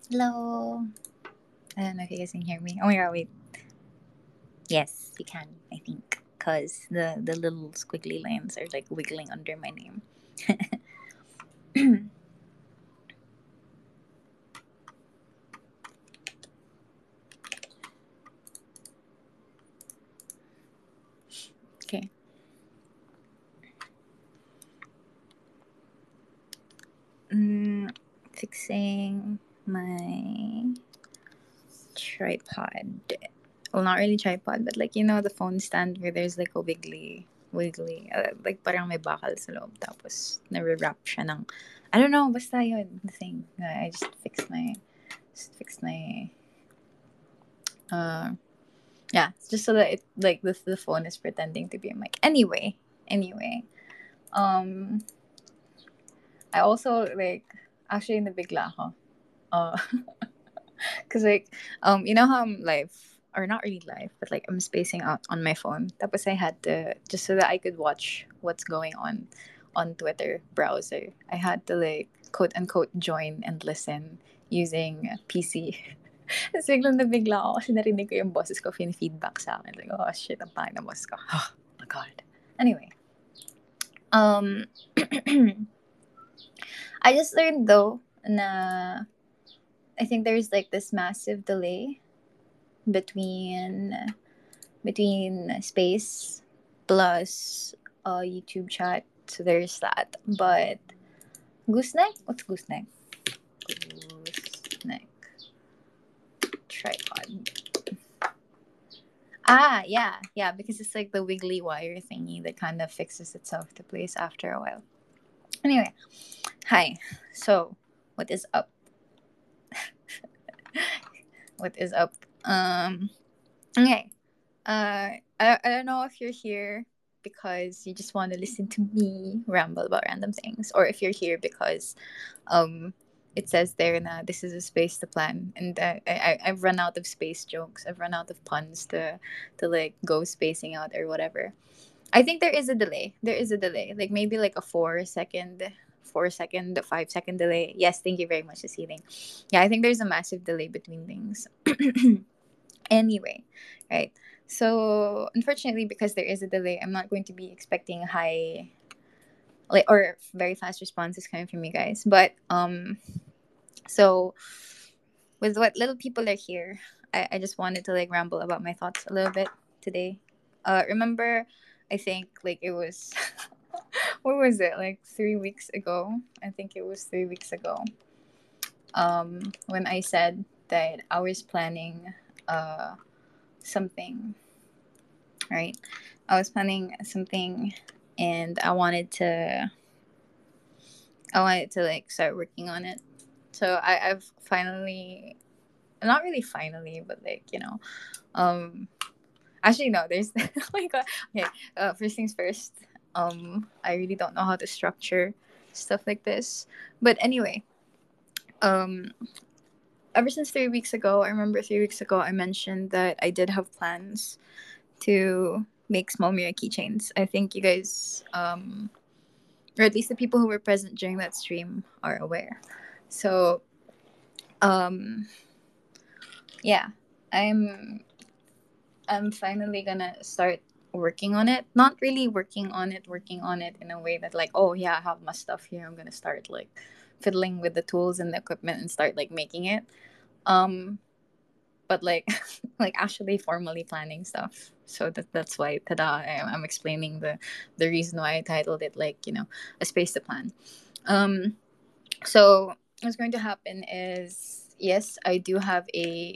Hello. I don't know if you guys can hear me. Oh my god, wait. Yes, you can, I think. Because the little squiggly lines are like wiggling under my name. Okay. Fixing my tripod. Well, not really tripod, but like, the phone stand where there's like a wiggly, like parang may bakal sa loob. Tapos, nare-wrap siya ng, I don't know, basta yun, the thing. I just fixed my, uh, yeah, just so that it, like, the phone is pretending to be a mic. Anyway, um, I also, like, actually, nabigla ako. Uh, Cause like you know how I'm live or not really live, but like I'm spacing out on my phone. Tapos I had to just so that I could watch what's going on Twitter browser. I had to like quote unquote join and listen using PC. Tapos biglang nabigla ako kasi narinig ko yung boses ko feedback sa akin. Like, oh shit, ang pangit ng boss ko. Oh my god. Anyway, um, I just learned though na I think there's like this massive delay between space plus YouTube chat. So there's that. But gooseneck? What's gooseneck? Gooseneck tripod. Yeah, because it's like the wiggly wire thingy that kind of fixes itself to place after a while. Anyway, hi. So, what is up? What is up? Okay. I don't know if you're here because you just want to listen to me ramble about random things, or if you're here because um it says there na this is a space to plan, and I've run out of space jokes. I've run out of puns to like go spacing out or whatever. I think there is a delay. There is a delay, like maybe like a 4 second, 5 second delay. Yes, thank you very much, Cecilia. Yeah, I think there's a massive delay between things. Anyway, right. So unfortunately, because there is a delay, I'm not going to be expecting high, like, or very fast responses coming from you guys. But so with what little people are here, I just wanted to like ramble about my thoughts a little bit today. Remember, I think like it was what was it, like 3 weeks ago? I think it was 3 weeks ago. When I said that I was planning something, right? I was planning something, and I wanted to like start working on it. So I've finally, not really finally, but like, um actually no, there's oh my god. Okay, first things first. I really don't know how to structure stuff like this. But anyway, um ever since 3 weeks ago, I remember 3 weeks ago I mentioned that I did have plans to make small mirror keychains. I think you guys, or at least the people who were present during that stream, are aware. So, um, yeah, I'm I'm finally gonna start working on it. Not really working on it in a way that like, oh yeah, I have my stuff here. I'm gonna start like fiddling with the tools and the equipment and start like making it. Um, but like like actually formally planning stuff. So that's why tada, I'm explaining the reason why I titled it like, a space to plan. um so what's going to happen is, yes, I do have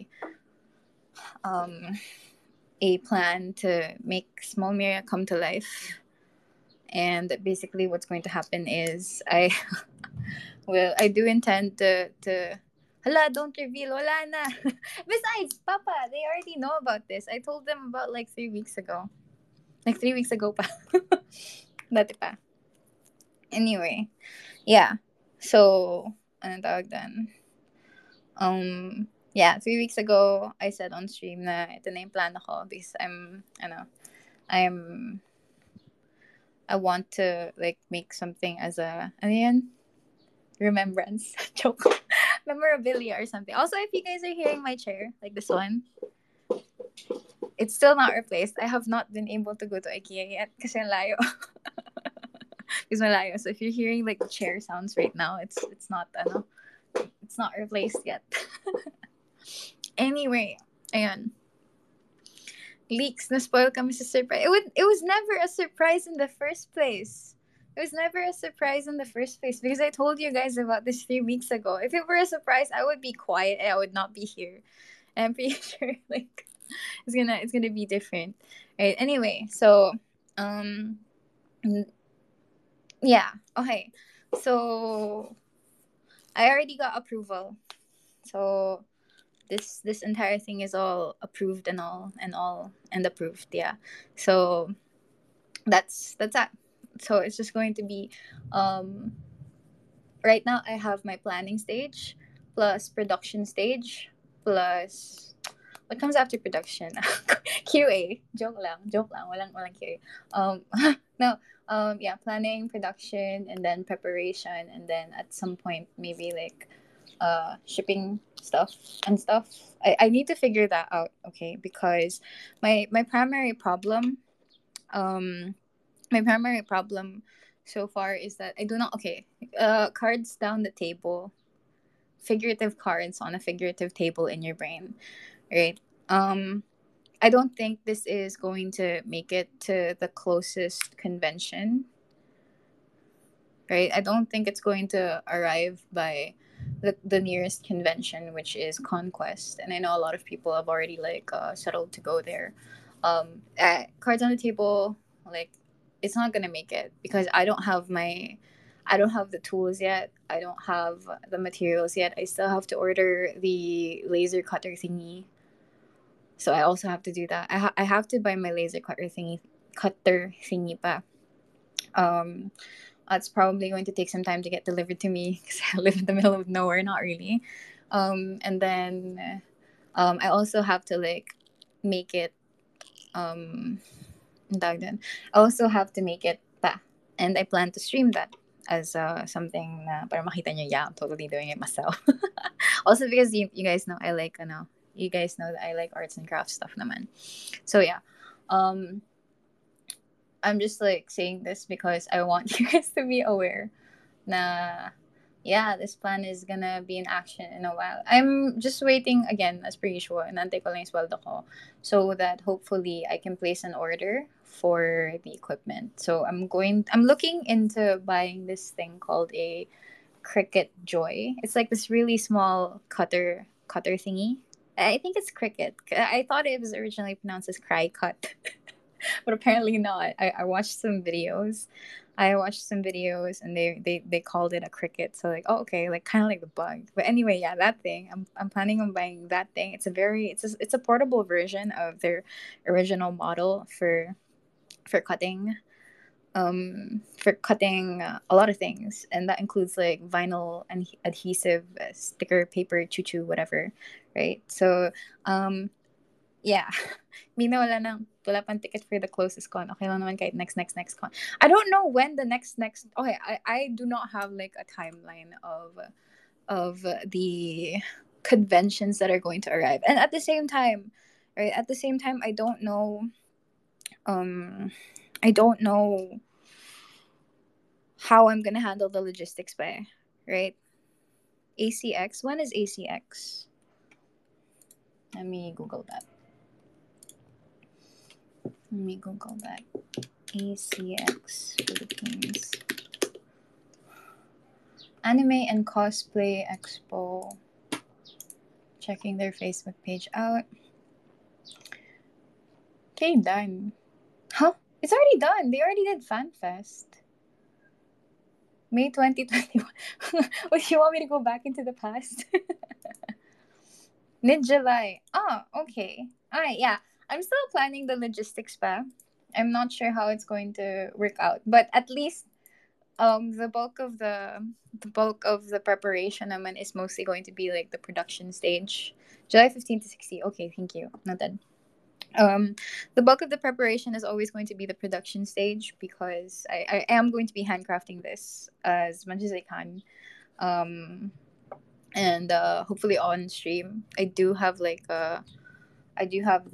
um a plan to make small Miria come to life. And basically what's going to happen is I well, I do intend to hala, don't reveal, wala na. Besides, Papa, they already know about this. I told them about like 3 weeks ago. Like 3 weeks ago pa. Dati pa. Anyway, yeah. So, anong tawag doon? Yeah, 3 weeks ago, I said on stream na ito na yung plan ako because I'm, I want to like make something as a, ano yan? Remembrance. Joke. memorabilia or something. Also, if you guys are hearing my chair, like this one, it's still not replaced. I have not been able to go to IKEA yet kasi layo. Because malayo. So if you're hearing like the chair sounds right now, it's not it's not replaced yet. Anyway, ayan. Leaks, na-spoil kami sa surprise. It was never a surprise in the first place. It was never a surprise in the first place because I told you guys about this 3 weeks ago. If it were a surprise, I would be quiet and I would not be here. And I'm pretty sure like it's gonna be different. Right. Anyway, so um yeah. Okay. So I already got approval. So this entire thing is all approved and approved, yeah. So that's that. So it's just going to be um right now I have my planning stage plus production stage plus what comes after production. QA. Joke lang, walang QA. No, yeah, planning, production, and then preparation, and then at some point maybe like shipping stuff and stuff. I need to figure that out, okay? Because my primary problem um my primary problem so far is that I do not, okay, cards down the table, figurative cards on a figurative table in your brain, right? I don't think this is going to make it to the closest convention, right? I don't think it's going to arrive by the nearest convention, which is Conquest, and I know a lot of people have already like settled to go there. Cards on the table, like it's not gonna make it because I don't have the tools yet. I don't have the materials yet. I still have to order the laser cutter thingy, so I also have to do that. I have to buy my laser cutter thingy pa. Um, it's probably going to take some time to get delivered to me because I live in the middle of nowhere. Not really. And then I also have to like make it. Ang tawag dun? I also have to make it pa, and I plan to stream that as something na para makita nyo, yeah, I'm totally doing it myself. Also because you guys know I like you guys know that I like arts and crafts stuff naman. So yeah. Um I'm just like saying this because I want you guys to be aware na yeah, this plan is gonna be in action in a while. I'm just waiting again, as per usual. Inantay ko lang yung sweldo ko so that hopefully I can place an order for the equipment. So I'm looking into buying this thing called a Cricut Joy. It's like this really small cutter thingy. I think it's Cricut. I thought it was originally pronounced as Cry Cut. But apparently not. I watched some videos. I watched some videos and they called it a cricket. So like, oh okay, like kind of like the bug. But anyway, yeah, that thing. I'm planning on buying that thing. It's a portable version of their original model for cutting a lot of things, and that includes like vinyl and adhesive, sticker, paper, choo whatever, right? So yeah. Mina wala pang ticket for the closest con. Okay lang naman kahit next con. I don't know when the next okay, I do not have like a timeline of the conventions that are going to arrive. And at the same time, right? At the same time um I don't know how I'm going to handle the logistics by, right? ACX, when is ACX? Let me Google that. ACX Philippines. Anime and Cosplay Expo. Checking their Facebook page out. Okay, done. Huh? It's already done. They already did FanFest. May 2021. Would you want me to go back into the past? Mid-July. Oh, okay. Alright, yeah. I'm still planning the logistics pa. I'm not sure how it's going to work out. But at least the bulk of the preparation naman is mostly going to be like the production stage. July 15 to 60. Okay, thank you. Noted. The bulk of the preparation is always going to be the production stage because I am going to be handcrafting this as much as I can. and hopefully on stream. I do have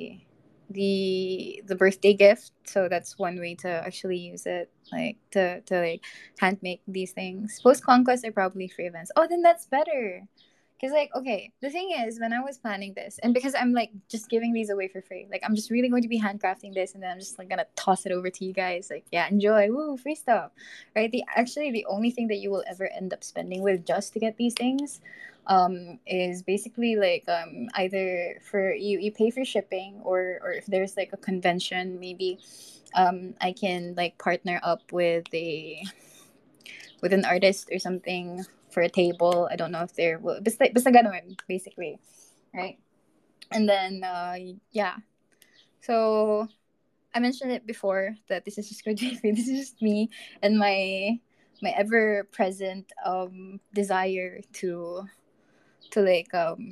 the birthday gift, so that's one way to actually use it, like to like hand make these things. Post conquest are probably free events. Oh, then that's better. Because, like, okay, the thing is, when I was planning this, and because I'm like just giving these away for free, like I'm just really going to be handcrafting this, and then I'm just like gonna toss it over to you guys. Like, yeah, enjoy, woo, free stuff, right? The only thing that you will ever end up spending with just to get these things, is basically like either for you pay for shipping, or if there's like a convention, maybe I can like partner up with an artist or something for a table. I don't know if they're basta ganun, basically, right? And then yeah. So I mentioned it before that this is just going to be free. This is just me and my ever present desire to like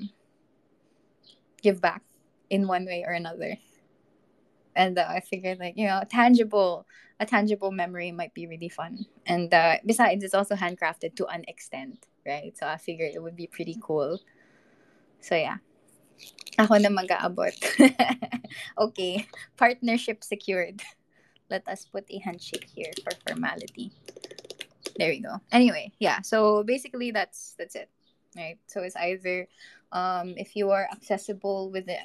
give back in one way or another. And I figured, like, a tangible memory might be really fun. And besides, it's also handcrafted to an extent, right? So I figured it would be pretty cool. So yeah, ako na mag-aabot. Okay, partnership secured. Let us put a handshake here for formality. There we go. Anyway, yeah. So basically, that's it, right? So it's either, if you are accessible with the,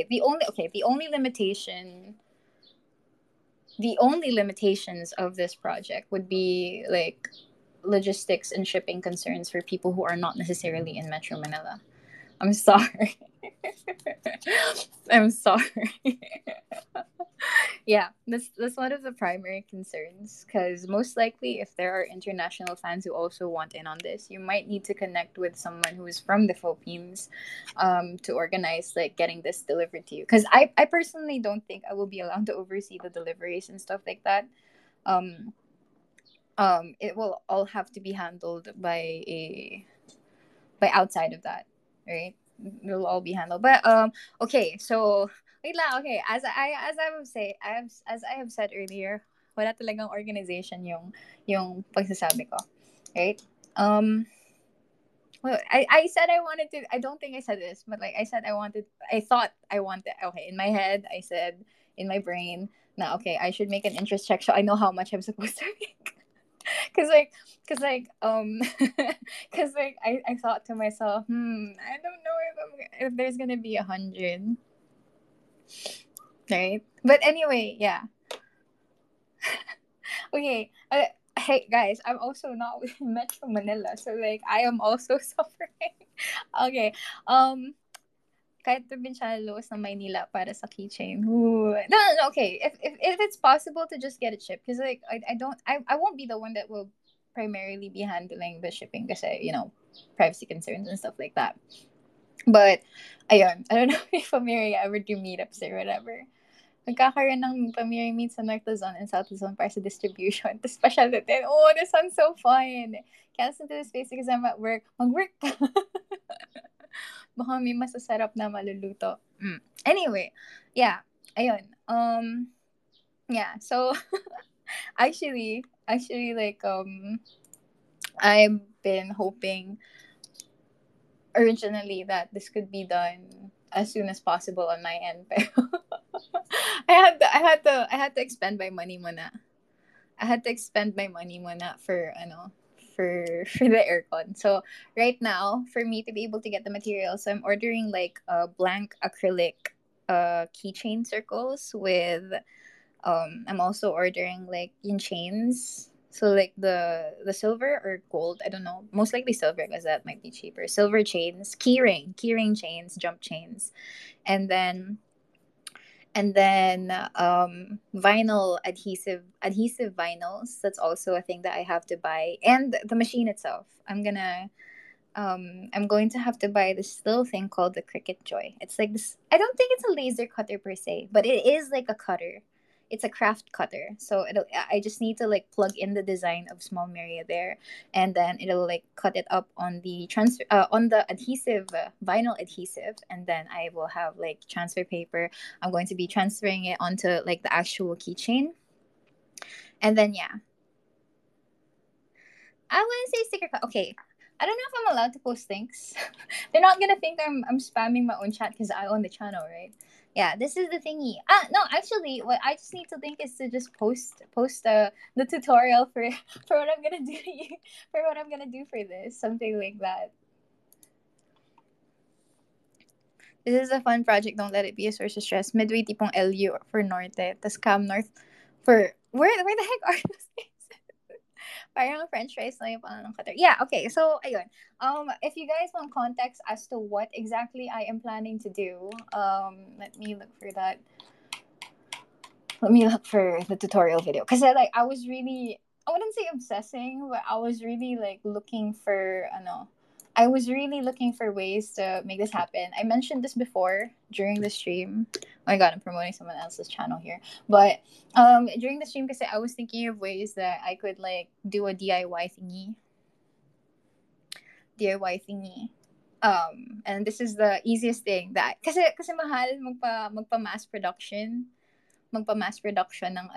the only limitations of this project would be like logistics and shipping concerns for people who are not necessarily in Metro Manila. I'm sorry. I'm sorry. Yeah, that's one of the primary concerns, because most likely, if there are international fans who also want in on this, you might need to connect with someone who is from the Philippines, to organize like getting this delivered to you. Because I personally don't think I will be allowed to oversee the deliveries and stuff like that. um it will all have to be handled by outside of that, right? It'll all be handled. But okay, so wait lang, okay, as I have said earlier, wala talagang organization yung pagsasabi ko, right? Um well, I said I wanted to, I don't think I said this, but like I said I thought I wanted, okay, in my head I said, in my brain, now okay, I should make an interest check so I know how much I'm supposed to make. Cause like, cause like, cause like, I thought to myself, I don't know if there's gonna be 100, right? But anyway, yeah. Okay. Hey guys, I'm also not in Metro Manila, so like I am also suffering. Okay. Kahit probinsya luwas ng Maynila para sa keychain. Ooh. No, no, no, okay. If it's possible to just get it shipped, because like I won't be the one that will primarily be handling the shipping, kasi privacy concerns and stuff like that. But ayun, I don't know if Amiri ever do meetups or whatever. Nagkakaroon ng Pamiri meet sa North Luzon and South Luzon para sa distribution. Tapos special natin. Oh, this sounds so fun. Can't listen to this space because I'm at work. Mag-work ka. Baka may masasarap na maluluto. Anyway, yeah. Ayun. Yeah. So, actually, like, I've been hoping originally that this could be done as soon as possible on my end. Pero I had to expend my money muna. I had to expend my money muna for for the aircon. So right now, for me to be able to get the materials, so I'm ordering like blank acrylic keychain circles with I'm also ordering like in chains. So like the silver or gold, I don't know. Most likely silver because that might be cheaper. Silver chains, keyring chains, jump chains, and then vinyl adhesive vinyls. That's also a thing that I have to buy, and the machine itself. I'm going to have to buy this little thing called the Cricut Joy. It's like this, I don't think it's a laser cutter per se, but it is like a cutter. It's a craft cutter. So I just need to like plug in the design of Small Maria there, and then it'll like cut it up on the transfer on the adhesive vinyl adhesive, and then I will have like transfer paper. I'm going to be transferring it onto like the actual keychain, and then yeah, I wouldn't say sticker cut. Okay, I don't know if I'm allowed to post things. They're not gonna think I'm spamming my own chat because I own the channel, right? Yeah, this is the thingy. No, actually, what I just need to think is to just post the tutorial for for what I'm gonna do for what I'm gonna do for this, something like that. This is a fun project. Don't let it be a source of stress. Midway tipong LU for Norte, tas Cam North for where the heck are those things? Parang French fries lang yung pangalan ng cutter. Yeah, okay. So, ayun. If you guys want context as to what exactly I am planning to do, let me look for that. Let me look for the tutorial video. Because I was really, I wouldn't say obsessing, but I was really like looking for, I was really looking for ways to make this happen. I mentioned this before during the stream. Oh my god, I'm promoting someone else's channel here. But during the stream, because I was thinking of ways that I could like do a DIY thingy. DIY thingy. And this is the easiest thing that kasi mahal magpa mass production ng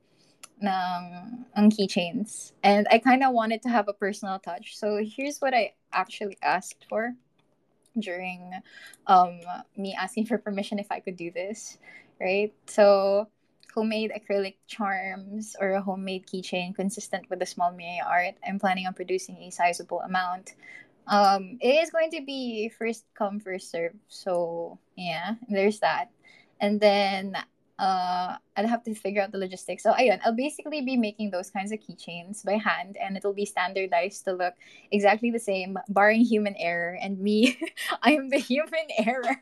ng keychains. And I kind of wanted to have a personal touch. So here's what I actually asked for during me asking for permission if I could do this, right? So homemade acrylic charms or a homemade keychain consistent with the small Mia art. I'm planning on producing a sizable amount. It is going to be first come first serve. So yeah, there's that. And then I'll have to figure out the logistics. So ayun, I'll basically be making those kinds of keychains by hand, and it'll be standardized to look exactly the same, barring human error. And me, I am the human error.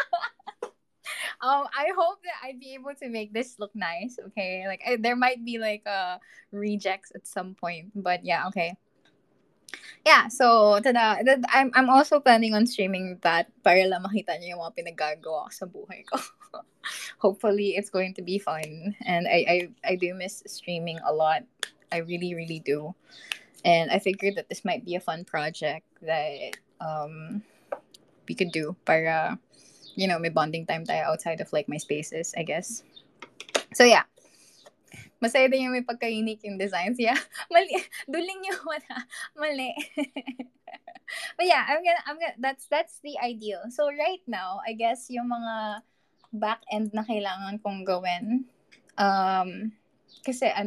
I hope that I'd be able to make this look nice. Okay, like there might be like rejects at some point, but yeah, okay. Yeah, so I'm also planning on streaming that para lang makita niyo yung mga pinagagawa ko sa buhay ko. Hopefully, it's going to be fun, and I do miss streaming a lot. I really really do, and I figured that this might be a fun project that we could do para may bonding time tayo outside of like my spaces, I guess. So yeah, masaya din yung may pagka-unique yung designs. Yeah, mali. Duling yung mata. Mali. But yeah, that's the ideal. So right now, I guess yung mga back end na kailangan kong gawin, kasi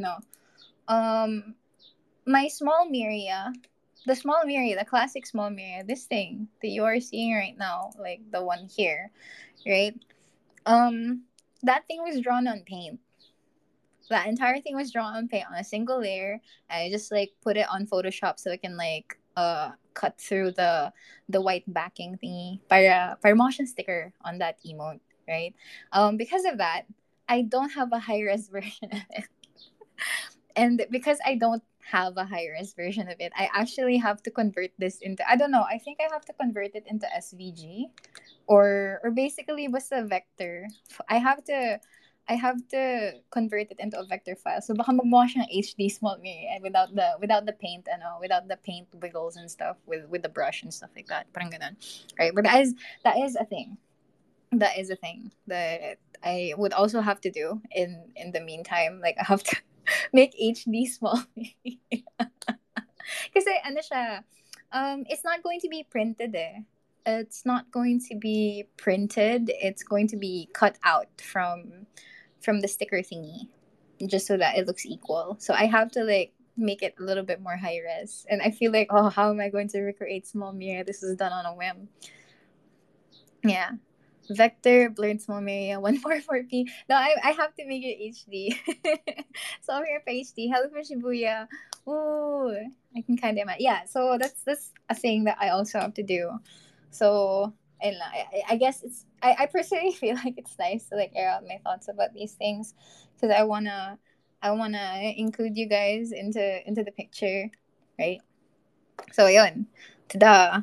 my small Miria, the classic small Miria, this thing that you are seeing right now, like the one here, right? That thing was drawn on paint. That entire thing was drawn on paint on a single layer. I just like put it on Photoshop so I can like cut through the white backing thingy para motion sticker on that emote, right? Because of that, I don't have a high res version of it. And because I don't have a high res version of it, I actually have to convert this into, I don't know, I think I have to convert it into SVG or basically was a vector. I have to convert it into a vector file. So baka magmukha siyang HD small me without the paint without the paint wiggles and stuff with the brush and stuff like that. Parang ganun. Right? But that is a thing. That is a thing that I would also have to do in the meantime. Like I have to make HD small me. Kasi ano siya, it's not going to be printed eh. It's not going to be printed. It's going to be cut out from the sticker thingy, just so that it looks equal. So I have to like make it a little bit more high res. And I feel like, oh, how am I going to recreate small mirror? This is done on a whim. Yeah. Vector blurred small Maria 144p. No, I have to make it HD. So I'm here for HD. Hello for Shibuya. Ooh, I can kind of imagine. Yeah, so that's a thing that I also have to do. So and I guess I personally feel like it's nice to like air out my thoughts about these things because I wanna include you guys into the picture, right? So yun, tada.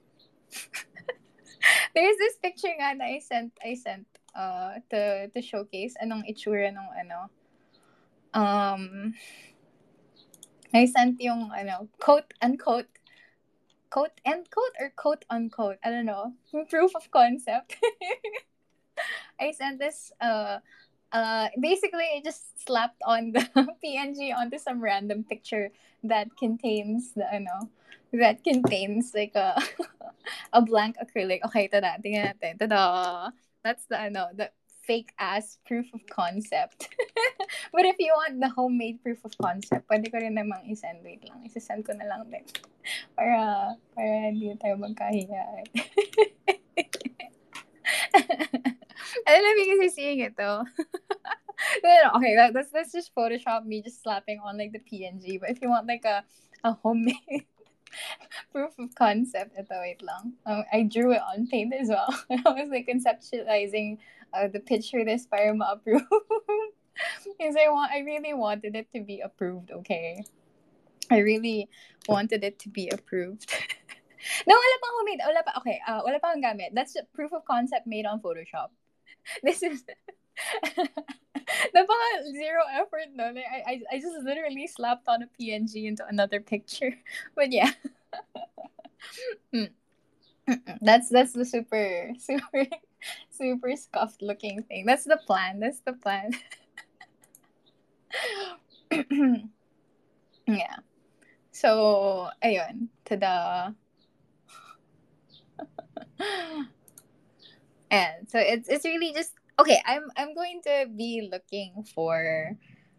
There's this picture nga na I sent to showcase anong itsura nung I sent yung quote unquote quote end quote or quote unquote, I don't know, proof of concept. I sent this basically I just slapped on the PNG onto some random picture that contains the that contains like a a blank acrylic. Okay, tada, tingnan natin. Tada. That's the fake ass proof of concept. But if you want the homemade proof of concept, pwede ko rin namang isend. Wait lang, isasend ko na lang din. Para hindi tayo magkahiya. I don't know if you guys are seeing it though. No, okay, that's just Photoshop me just slapping on like the PNG. But if you want like a homemade proof of concept, ito, wait lang. I drew it on paint as well. I was like conceptualizing the picture this para ma-approve. Because I really wanted it to be approved, okay? I really wanted it to be approved. No, wala pang homemade. Wala pa, okay, wala pang gamit. That's a proof of concept made on Photoshop. This is napaka zero effort no. Like, I just literally slapped on a PNG into another picture. But yeah. That's the super scuffed looking thing. That's the plan. That's the plan. Yeah. So, ayun, to the and so it's really just okay. I'm going to be looking for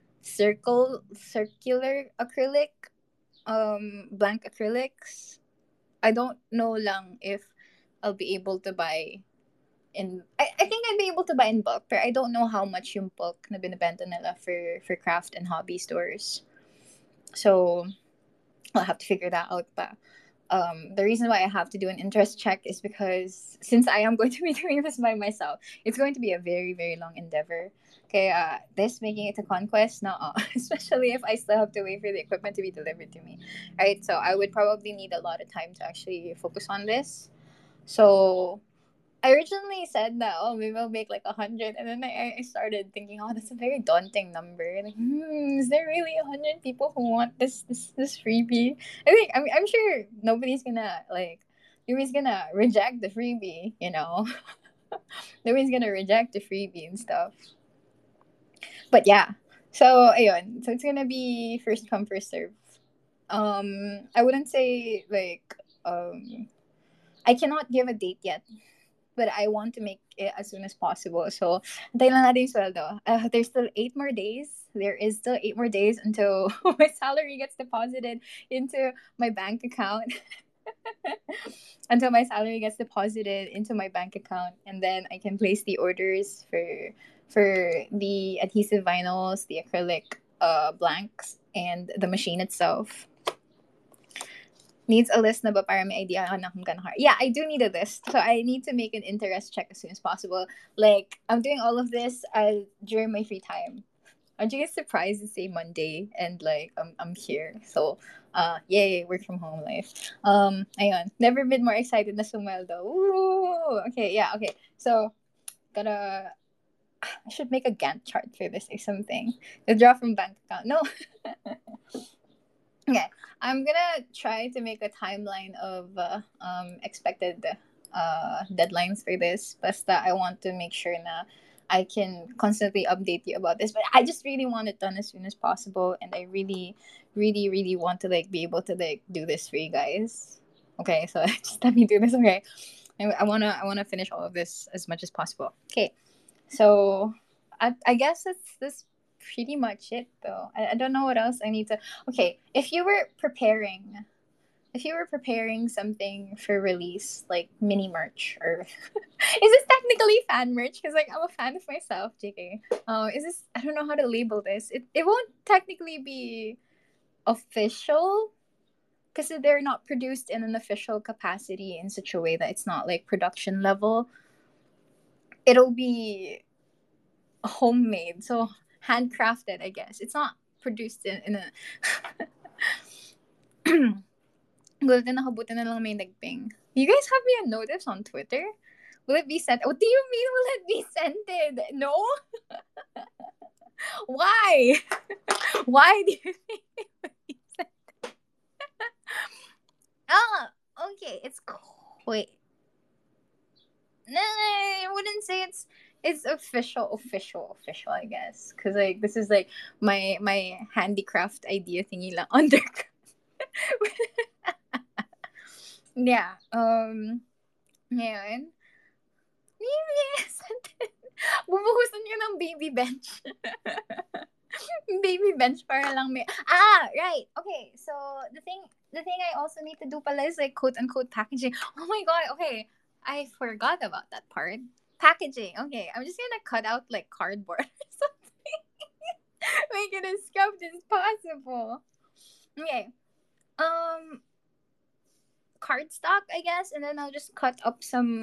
circular acrylic, blank acrylics. I don't know lang if I'll be able to buy I think I'd be able to buy in bulk, but I don't know how much yung bulk na binibenta nila for craft and hobby stores. So I'll have to figure that out. But the reason why I have to do an interest check is because since I am going to be doing this by myself, it's going to be a very, very long endeavor. Okay, this making it a conquest, no, especially if I still have to wait for the equipment to be delivered to me. Right, so I would probably need a lot of time to actually focus on this. So I originally said that maybe I'll make like 100, and then I started thinking, oh, that's a very daunting number. Like, is there really 100 people who want this freebie? I'm sure nobody's gonna reject the freebie, you know. Nobody's gonna reject the freebie and stuff. But yeah, so ayun, so it's gonna be first come first serve. I wouldn't say like I cannot give a date yet, but I want to make it as soon as possible. So, antayin lang natin yung sweldo. There's still 8 more days. There is still 8 more days until my salary gets deposited into my bank account. Until my salary gets deposited into my bank account, and then I can place the orders for the adhesive vinyls, the acrylic blanks, and the machine itself. Needs a list na ba para may idea ako na kung gano'n hard? Yeah, I do need a list. So I need to make an interest check as soon as possible. Like, I'm doing all of this during my free time. Aren't you guys surprised to say Monday and like I'm here? So yay, work from home life. Ayun. Never been more excited na sumweldo. Ooh! Okay, yeah, okay. So I should make a Gantt chart for this or something. Withdraw from bank account. No. Okay, I'm gonna try to make a timeline of expected deadlines for this. Basta I want to make sure na I can constantly update you about this. But I just really want it done as soon as possible, and I really, really, really want to like be able to like do this for you guys. Okay, so just let me do this. Okay, I wanna finish all of this as much as possible. Okay, so I guess that's pretty much it though. I don't know what else I need to. Okay, if you were preparing something for release, like mini merch, or is this technically fan merch? Because like I'm a fan of myself, JK. Is this? I don't know how to label this. It won't technically be official because they're not produced in an official capacity in such a way that it's not like production level. It'll be homemade, so handcrafted, I guess. It's not produced in a Good na nakabuti na lang may nagping. You guys have me on notice on Twitter? Will it be sent? What do you mean will it be scented? No? Why? Why do you think it would be scented? Okay. It's wait. No, I wouldn't say it's official, I guess. Cause like this is like my handicraft idea thingy lang under. Yeah. Ngayon, yes. Bubuhusan nyo ng baby bench. Baby bench para lang may... Ah, right. Okay, so the thing I also need to do pala is like quote unquote packaging. Oh my god, okay. I forgot about that part. Packaging. Okay, I'm just gonna cut out like cardboard or something. Make it as scuffed as possible. Okay. Um cardstock, I guess, and then I'll just cut up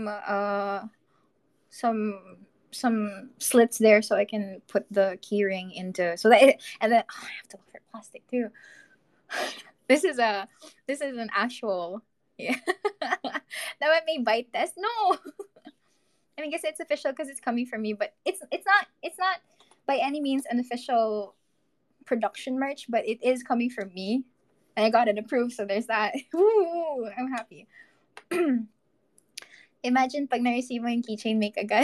some some slits there so I can put the keyring into so that and then I have to look for plastic too. This is a this is an actual yeah. That may bite test. No. I mean, I guess it's official because it's coming from me, but it's not by any means an official production merch, but it is coming from me. And I got it approved, so there's that. Ooh, I'm happy. Imagine pag na-receive mo yung keychain, make agad.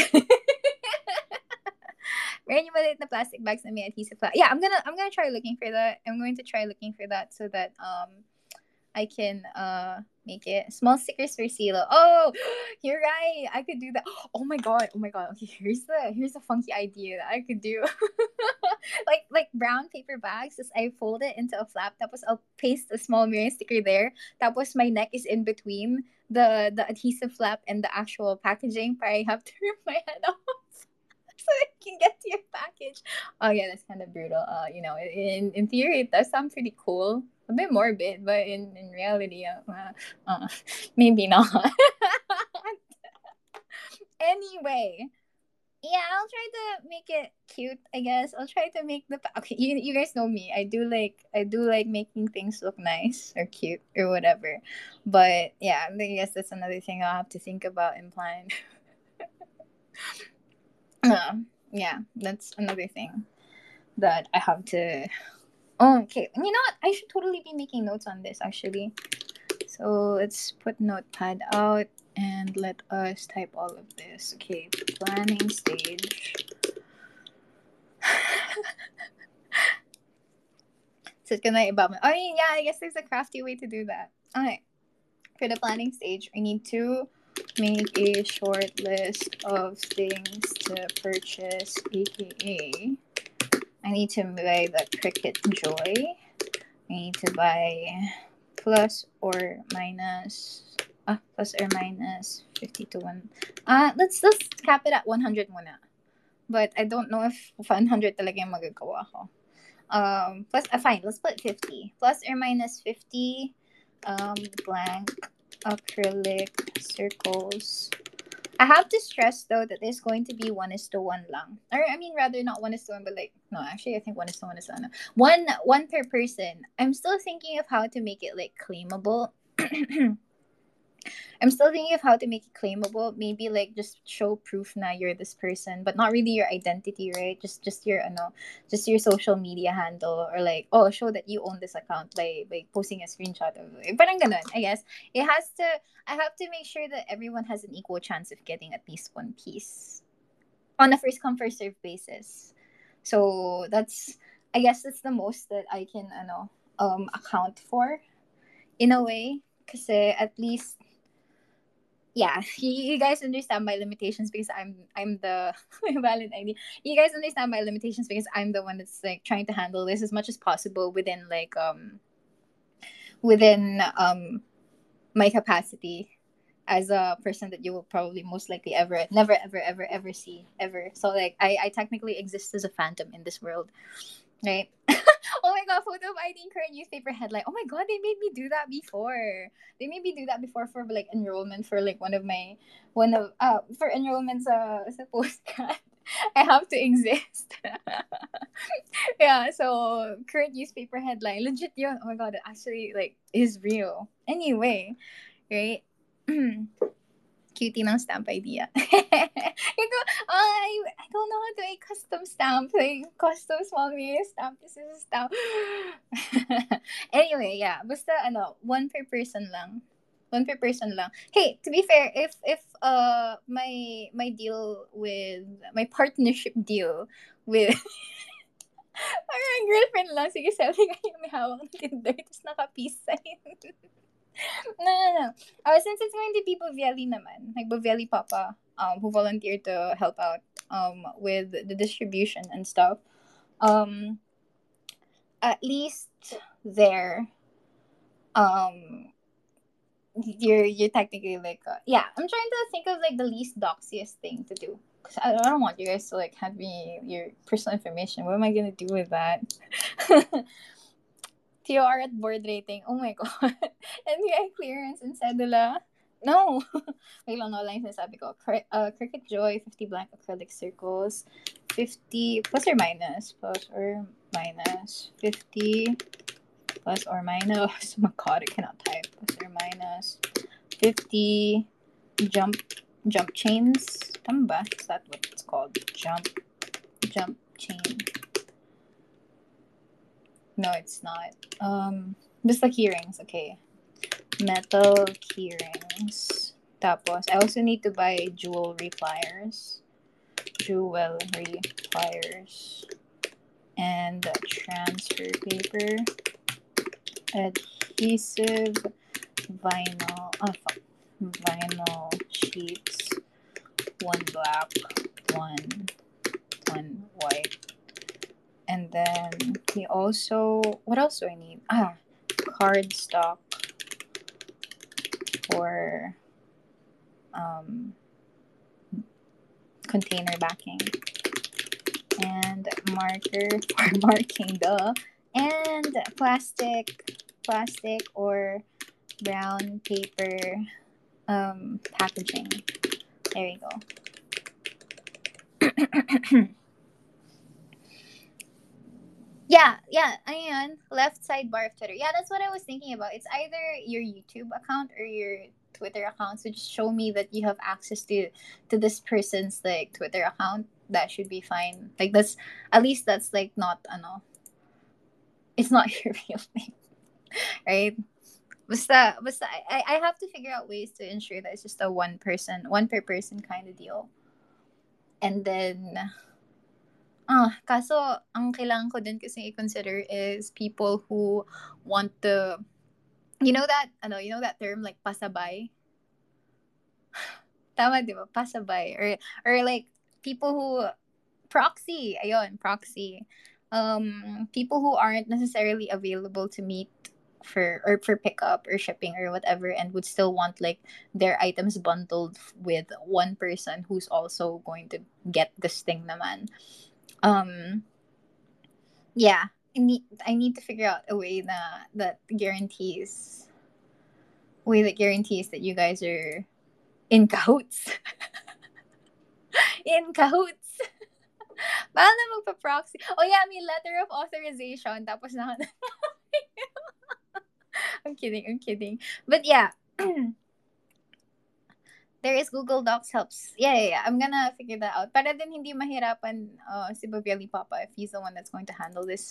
Meron yung maliit na plastic bags na may adhesive. Yeah, I'm gonna try looking for that. I'm going to try looking for that so that I can make it small stickers for Silo. Oh, you're right. I could do that. Oh my god. Oh my god. Okay, here's a funky idea that I could do. like brown paper bags. Just I fold it into a flap. Tapos I'll paste a small mirror sticker there. Tapos my neck is in between the adhesive flap and the actual packaging. But I have to rip my head off. So I can get to your package. Oh yeah, that's kind of brutal. In theory, it does sound pretty cool. A bit morbid, but in reality, maybe not. Anyway, yeah, I'll try to make it cute. I guess I'll try to make the okay. You guys know me. I do like making things look nice or cute or whatever. But yeah, I guess that's another thing I'll have to think about and plan. Yeah, that's another thing that I have to. Oh, okay. You know what? I should totally be making notes on this actually. So let's put Notepad out and let us type all of this. Okay, planning stage. So it's gonna about my. Oh yeah, I guess there's a crafty way to do that. Okay, for the planning stage, I need to make a short list of things to purchase, aka I need to buy the Cricut Joy. I need to buy plus or minus plus or minus 50 to 1. Let's cap it at 100 muna. But I don't know if 100 talaga yung magagawa ko. Plus fine, let's put 50. Plus or minus 50 blank acrylic circles. I have to stress though that there's going to be 1:1 lang. Or I mean rather not 1:1, but like no, actually I think 1:1 is ano. One per person. I'm still thinking of how to make it like claimable. I'm still thinking of how to make it claimable. Maybe like just show proof na you're this person, but not really your identity, right? Just your just your social media handle or like oh show that you own this account by posting a screenshot of it. Parang ganun, I guess. I have to make sure that everyone has an equal chance of getting at least one piece on a first come first serve basis. So that's I guess that's the most that I can account for in a way kasi at least yeah, you guys understand my limitations because I'm the valid ID. You guys understand my limitations because I'm the one that's like trying to handle this as much as possible within my capacity as a person that you will probably most likely ever never ever see ever. So like I technically exist as a phantom in this world, right? Oh my god, photo of ID current newspaper headline. Oh my god, they made me do that before. They made me do that before for like enrollment for like one of for enrollments sa postcard. I have to exist. Yeah, so current newspaper headline. Legit yun. Oh my god, it actually like is real. Anyway, right? Cutie ng stamp idea. I don't know how to make custom stamp. Like, custom small mirror stamp. This is a stamp. Anyway, yeah. Basta, one per person lang. One per person lang. Hey, to be fair, if my deal with my partnership deal with parang girlfriend lang, sige, sabi kayo may hawak ng Tinder, tapos naka-peace sign. No, no, no. Since it's going to be Bovelli naman, like Bovelli Papa, who volunteered to help out with the distribution and stuff. At least there, um you're technically like yeah, I'm trying to think of like the least doxiest thing to do, because I don't want you guys to like have me your personal information. What am I gonna do with that? TOR at board rating, oh my god. NBI clearance and cedula, no. Wait lang, no lang yung sinasabi ko. Cricut Joy 50 blank acrylic circles, 50 plus or minus 50 plus or minus, oh my god, I cannot type, plus or minus 50 jump chains. Tama ba? Is that what it's called? Jump chain. No, it's not. Basta keyrings, okay. Metal keyrings. Tapos, I also need to buy jewelry pliers. And transfer paper. Adhesive vinyl. Vinyl sheets. One black, one white. And then we also, what else do I need? Cardstock for container backing, and marker for marking, and plastic or brown paper packaging. There you go. Yeah, ayun, left sidebar of Twitter. Yeah, that's what I was thinking about. It's either your YouTube account or your Twitter account. So just show me that you have access to this person's like Twitter account. That should be fine. Like that's at least that's like not it's not your real name, right? Basta I have to figure out ways to ensure that it's just a one per person kind of deal. And then kaso ang kailangan ko din kasi i-consider is people who want to, you know that term like pasabay? Tama, di ba? Pasabay. Or like people who proxy. People who aren't necessarily available to meet for pickup or shipping or whatever, and would still want like their items bundled with one person who's also going to get this thing naman. Yeah, I need to figure out a way that guarantees that you guys are in cahoots. In cahoots. Paano na magpa-proxy? Oh yeah, may letter of authorization. Tapos na. I'm kidding. But yeah. There is Google Docs helps. Yeah. I'm gonna figure that out. Para din hindi mahirapan si Bovelli Papa if he's the one that's going to handle this.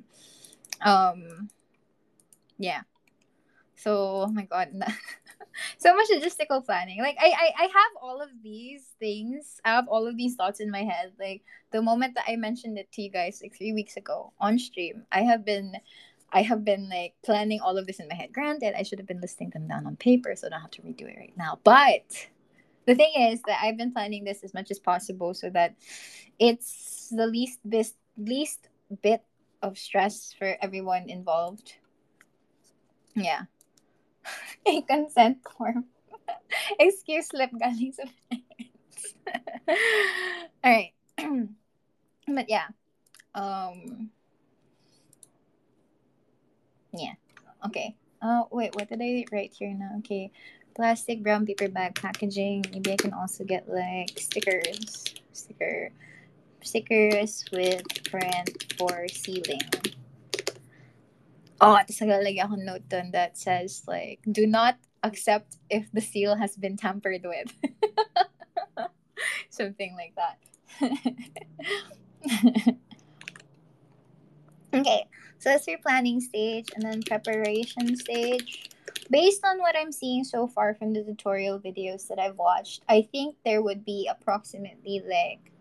Yeah. So, oh my god. So much logistical planning. Like I have all of these things. I have all of these thoughts in my head. Like the moment that I mentioned it to you guys like 3 weeks ago on stream, I have been like planning all of this in my head. Granted, I should have been listing them down on paper, so I don't have to redo it right now. But the thing is that I've been planning this as much as possible so that it's the least bit of stress for everyone involved. Yeah. A consent form. Excuse slip galing sa parents. Alright. But yeah. Yeah. Okay. Wait, what did I write here now? Okay. Plastic brown paper bag packaging. Maybe I can also get like stickers with print for sealing. Oh, tapos nagalagay akong note dun that says like, do not accept if the seal has been tampered with. Something like that. Okay, so that's your planning stage, and then preparation stage. Based on what I'm seeing so far from the tutorial videos that I've watched, I think there would be approximately like,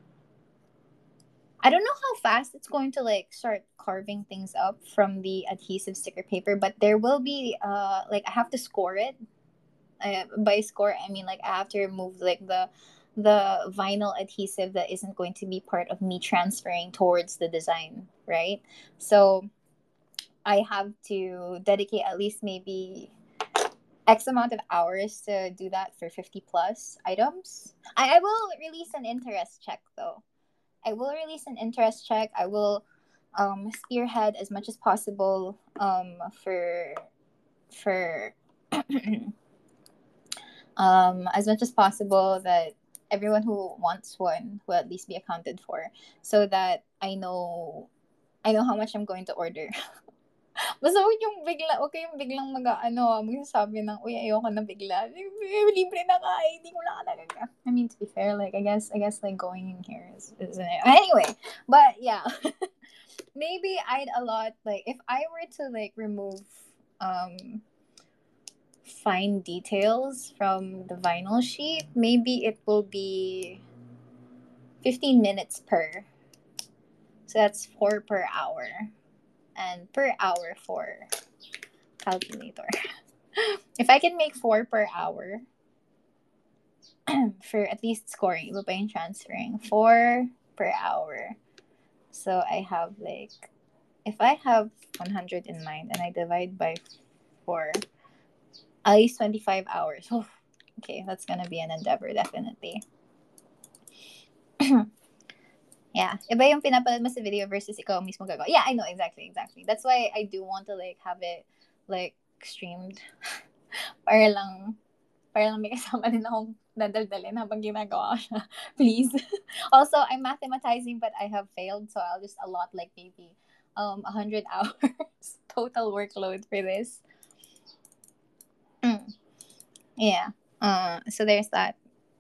I don't know how fast it's going to like start carving things up from the adhesive sticker paper, but there will be like I have to score it. By score I mean like I have to remove like the vinyl adhesive that isn't going to be part of me transferring towards the design, right? So I have to dedicate at least maybe X amount of hours to do that for 50 plus items. I will release an interest check though. I will release an interest check. I will spearhead as much as possible for as much as possible that everyone who wants one will at least be accounted for, so that I know how much I'm going to order. Basta huwag yung bigla, okay yung biglang magsasabi ng, uy, ayoko na bigla. Libre na ka, hindi ko na talaga. I mean, to be fair, like, I guess, like, going in here isn't it? Anyway, but, yeah. Maybe I'd allot, like, if I were to, like, remove, fine details from the vinyl sheet, maybe it will be 15 minutes per. So that's 4 per hour. And per hour for calculator. If I can make 4 per hour for at least scoring, iba pa yung transferring. 4 per hour. So I have like, if I have 100 in mind and I divide by 4, at least 25 hours. Oh, okay, that's gonna be an endeavor, definitely. Yeah. Iba yung pinapanood mo sa video versus ikaw mismo gagawa. Yeah, I know, exactly. That's why I do want to like have it like streamed. para lang may kasama din akong dadaldalin habang ginagawa ko siya. Please. Also, I'm mathematizing but I have failed, so I'll just allot like maybe 100 hours total workload for this. Yeah. So there's that.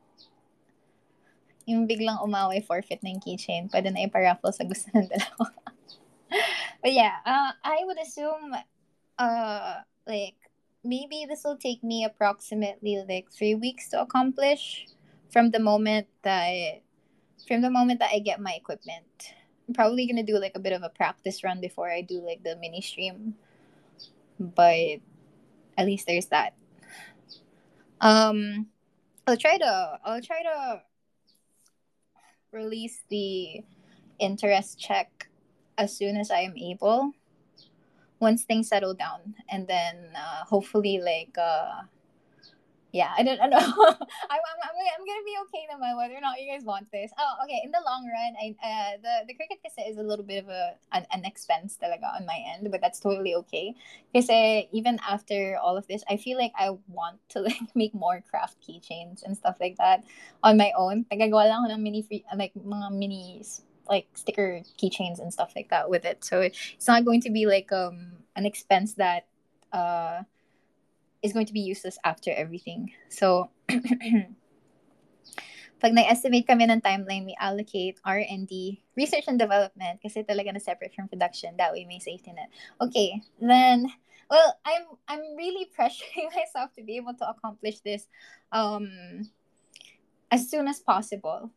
Yung biglang umaway forfeit na yung keychain, pwede na iparaffle sa gusto ng dalawa. But yeah, I would assume like maybe this will take me approximately like 3 weeks to accomplish from the moment that I get my equipment. I'm probably gonna do like a bit of a practice run before I do like the mini stream, but at least there's that. I'll try to release the interest check as soon as I am able, once things settle down, and then hopefully like yeah, I don't know. I'm gonna be okay naman whether or not you guys want this. Oh, okay. In the long run, the cricket kasi is a little bit of an expense talaga on my end, but that's totally okay. Kasi even after all of this, I feel like I want to like make more craft keychains and stuff like that on my own. Nagagawa lang ako ng mini free like mga mini like sticker keychains and stuff like that with it. So it's not going to be like an expense that is going to be useless after everything. So, pag nag-estimate kami ng timeline, we allocate R&D, research and development, kasi talaga na separate from production. That way, may safety net. Okay, then, well, I'm really pressuring myself to be able to accomplish this as soon as possible.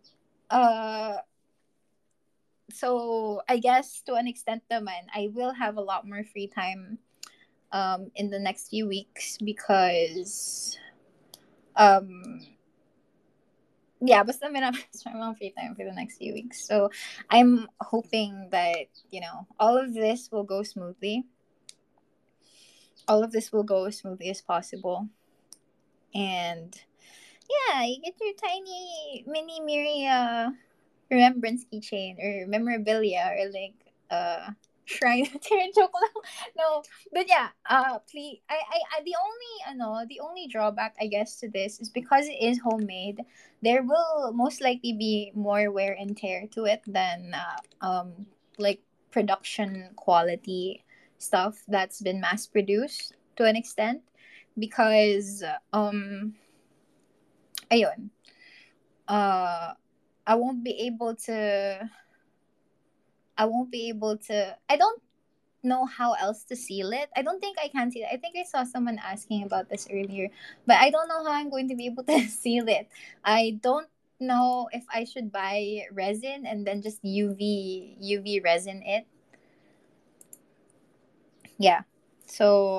So, I guess to an extent naman, I will have a lot more free time in the next few weeks because yeah, basta may mga free time for the next few weeks. So I'm hoping that, all of this will go smoothly. All of this will go as smoothly as possible. And yeah, you get your tiny mini Miri remembrance keychain or memorabilia or like shrine. Joke lang. No, but yeah, please, the only drawback I guess to this is because it is homemade. There will most likely be more wear and tear to it than like production quality stuff that's been mass produced to an extent, because ayun, I won't be able to I don't know how else to seal it. I don't think I can seal it. I think I saw someone asking about this earlier, but I don't know how I'm going to be able to seal it. I don't know if I should buy resin and then just UV resin it. Yeah. So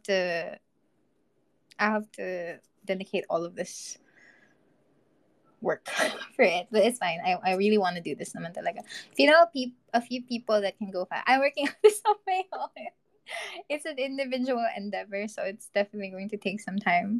I have to dedicate all of this work for it, but it's fine. I really want to do this naman talaga. If you know a few people that can go fast, I'm working on this on my own. It's an individual endeavor, so it's definitely going to take some time.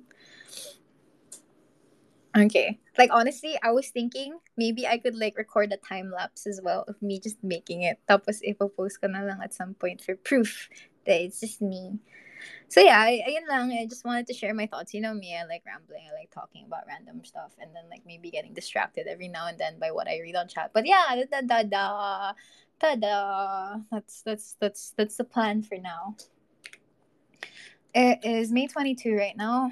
Okay. Like honestly, I was thinking maybe I could like record a time lapse as well of me just making it. Tapos ipopost ko na lang at some point for proof that it's just me. So yeah, ayun lang. I just wanted to share my thoughts. You know me, I like rambling. I like talking about random stuff and then like maybe getting distracted every now and then by what I read on chat. But yeah, da da da da da. That's the plan for now. It is May 22 right now.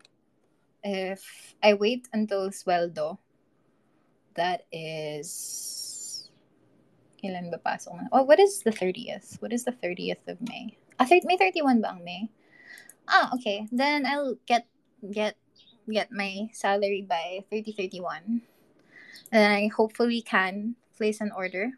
If I wait until sweldo, that is kailan ba pasok na? Oh, what is the 30th? What is the 30th of May? May 31 ba ang May? Okay. Then I'll get get my salary by 30/31. And I hopefully can place an order.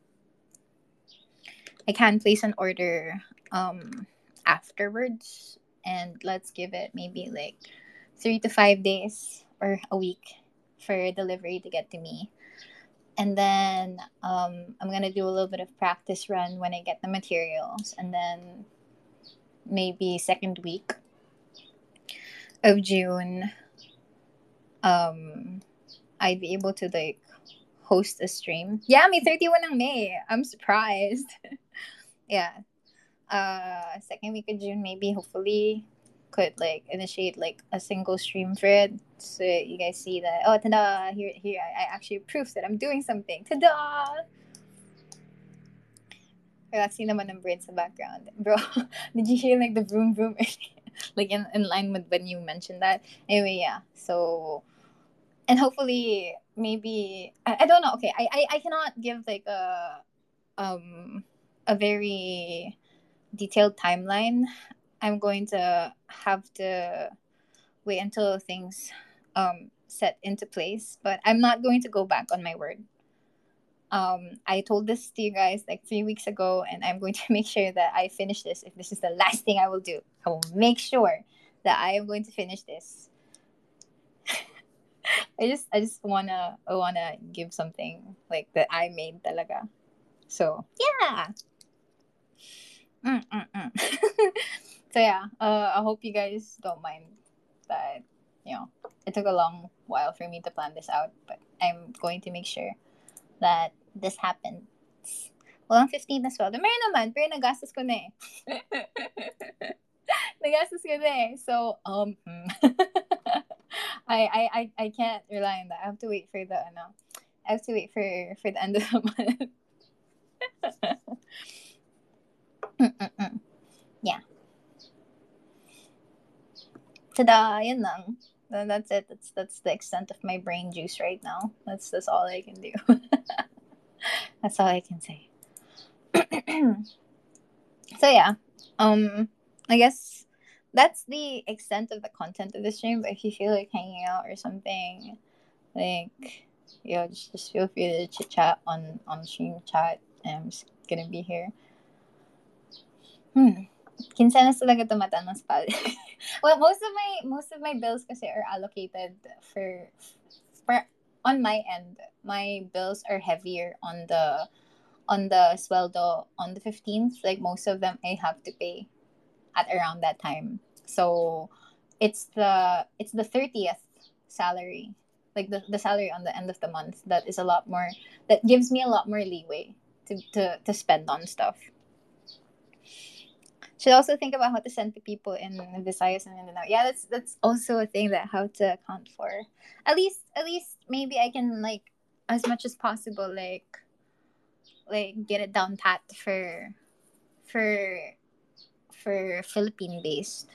I can place an order afterwards, and let's give it maybe like 3 to 5 days or a week for delivery to get to me. And then I'm gonna do a little bit of practice run when I get the materials, and then maybe second week of June, I'd be able to like host a stream. Yeah, May 31 ng May. I'm surprised. Yeah. Second week of June, maybe hopefully could like initiate like a single stream for it, so you guys see that. Oh, tada! Here, I actually proof that I'm doing something. Tada! Relaxing naman ng bird sa background, bro. Did you hear like the vroom vroom? Like in line with when you mentioned that. Anyway, yeah. So and hopefully maybe I don't know. Okay, I cannot give like a very detailed timeline. I'm going to have to wait until things set into place, but I'm not going to go back on my word. I told this to you guys like 3 weeks ago, and I'm going to make sure that I finish this. If this is the last thing I will do, I will make sure that I am going to finish this. I wanna give something like that I made talaga. So yeah. So yeah, I hope you guys don't mind that, it took a long while for me to plan this out, but I'm going to make sure that this happens. Walang 15 as well. Meron naman, pero nagastos ko na eh. Nagastos ko na eh. So, I can't rely on that. I have to wait for the, I have to wait for the end of the month. Yeah. Tada! Yun lang. Then that's it. That's the extent of my brain juice right now. That's all I can do. That's all I can say. So yeah, I guess that's the extent of the content of the stream. But if you feel like hanging out or something, like just feel free to chit chat on stream chat. I'm just gonna be here. Kinsenas talaga tumatan ng spal. Well, most of my bills kasi are allocated for on my end. My bills are heavier on the sweldo on the 15th. Like most of them I have to pay at around that time. So it's the 30th salary. Like the salary on the end of the month that is a lot more, that gives me a lot more leeway to spend on stuff. Should also think about how to send to people in Visayas and Mindanao. Yeah, that's also a thing that I have to account for. At least maybe I can like as much as possible like get it down pat for Philippine based.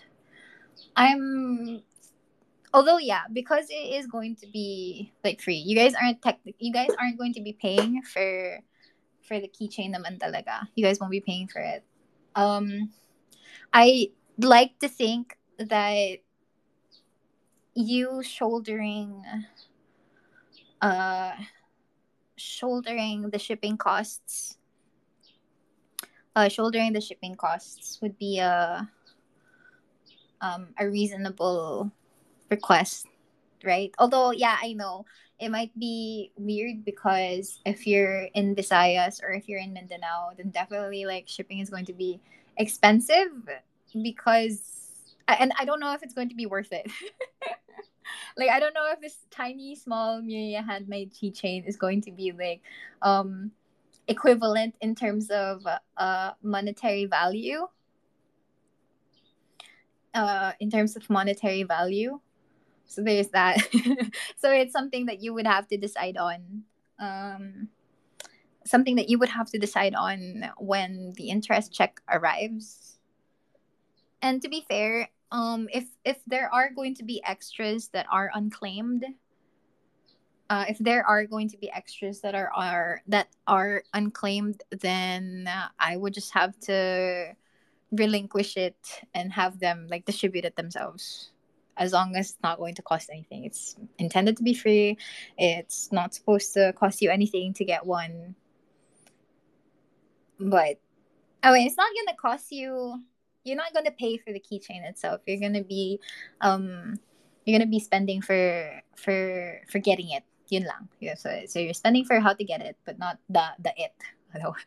Although yeah, because it is going to be like free. You guys aren't going to be paying for the keychain naman talaga. You guys won't be paying for it. Um, I like to think that you uh shouldering the shipping costs shouldering the shipping costs would be a reasonable request, right? Although, yeah, I know it might be weird because if you're in Visayas or if you're in Mindanao, then definitely like shipping is going to be expensive because, and I don't know if it's going to be worth it. Like, I don't know if this tiny, small Miria handmade keychain is going to be like um equivalent in terms of monetary value. In terms of monetary value, so there's that. So it's something that you would have to decide on. Um, Something that you would have to decide on when the interest check arrives. And to be fair, if there are going to be extras that are unclaimed, if there are going to be extras that are unclaimed, then I would just have to relinquish it and have them like distribute it themselves. As long as it's not going to cost anything, it's intended to be free. It's not supposed to cost you anything to get one. But I mean, it's not gonna cost you. You're not gonna pay for the keychain itself. Um, you're gonna be spending for getting it. Yun lang. Yeah, so you're spending for how to get it, but not the it. Hello.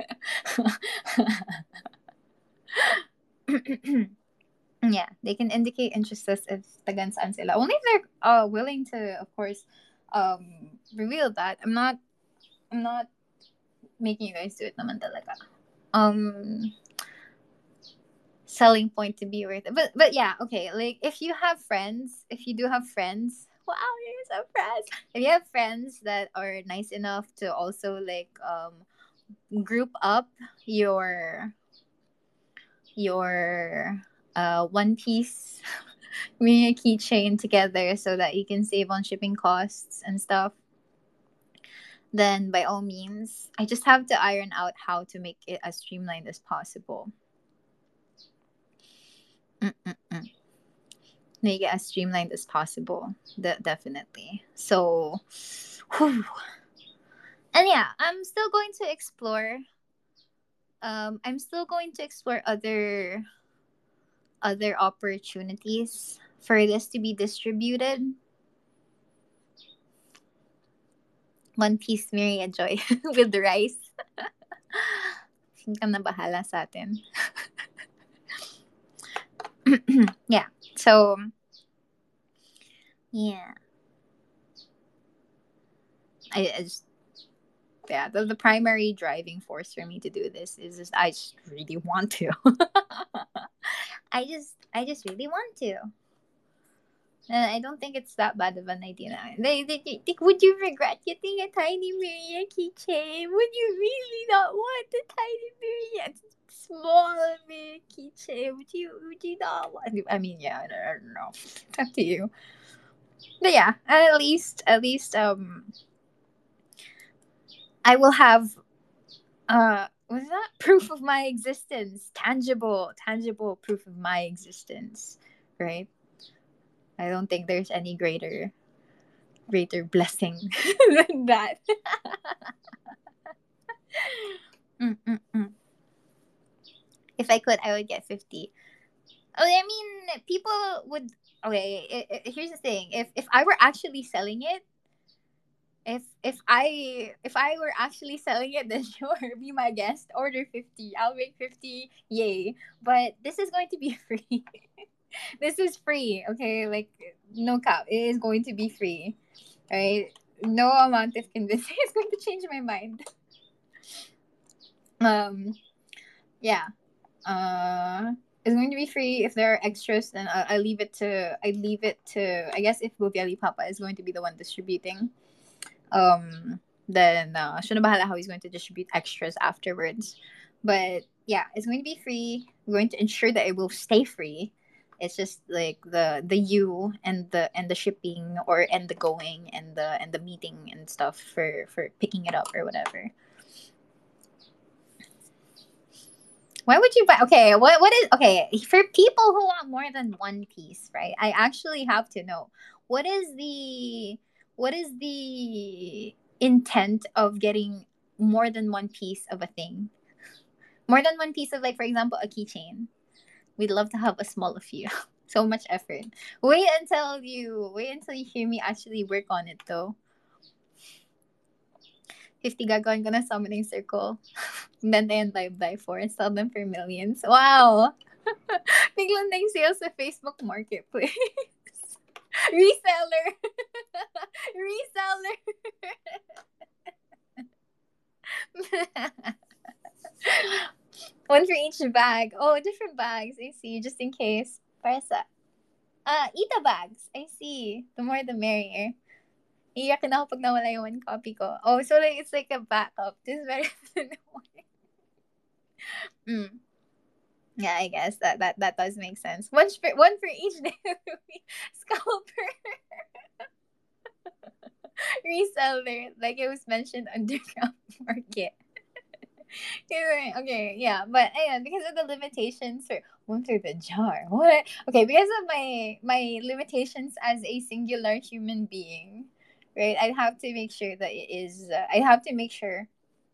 Yeah, they can indicate interest as if tagan saan sila. Only if they're willing to, of course, reveal that. I'm not making you guys do it naman talaga. Um, Selling point to be worth it. But yeah, okay. Like if you do have friends, wow, you're so friends. If you have friends that are nice enough to also like group up your your one piece bring a keychain together so that you can save on shipping costs and stuff, then by all means, I just have to iron out how to make it as streamlined as possible. Mm-mm-mm. Make it as streamlined as possible. Definitely. So, whew. And yeah, I'm still going to explore other opportunities for this to be distributed. One piece Maria Joy with rice. Think na bahala sa atin. Yeah. So, yeah. I just, yeah, the primary driving force for me to do this is just I just really want to. I just really want to. And I don't think it's that bad of an idea. Would you regret getting a tiny Maria keychain? Would you really not want a tiny Maria small Maria keychain? Would you not want? I mean, yeah, I don't know. It's up to you. But yeah, at least I will have what's that? Proof of my existence. Tangible proof of my existence. Right? I don't think there's any greater blessing than that. Mm-mm-mm. If I could, I would get 50. Oh, I mean, people would. Okay, here's the thing. If I were actually selling it, if I were actually selling it, then sure, be my guest. Order 50. I'll make 50. Yay! But this is going to be free. This is free. Okay, like no cap. It is going to be free. Right? No amount of convincing is going to change my mind. Um. Yeah. It's going to be free. If there are extras, then I leave it to. I guess if Bobiali Papa is going to be the one distributing, then siya na bahala how he's going to distribute extras afterwards. But yeah, it's going to be free. We're going to ensure that it will stay free. It's just like the you and the shipping or and the going and the meeting and stuff for picking it up or whatever. Why would you buy? Okay, what is okay for people who want more than one piece, right? I actually have to know what is the what is the intent of getting more than one piece of a thing, more than one piece of, like, for example, a keychain. We'd love to have a small few. So much effort. Wait until you hear me actually work on it though. 50 gagawin ko na summoning circle. Benta yung live for and sell them for millions. Wow! Biglang nag-sale sa Facebook Marketplace. Reseller! Reseller! One for each bag. Oh, different bags. I see. Just in case. Para sa... Ita bags. I see. The more the merrier. Iyakin ako pag nawala yung one copy ko. Oh, so like it's like a backup. This is better than one. Mm. Yeah, I guess that does make sense. One for each scalper. Reseller, like it was mentioned, underground market. Okay, yeah, but yeah, because of the limitations for one through the jar. What? Okay, because of my limitations as a singular human being, right? I'd have to make sure that it is. I have to make sure.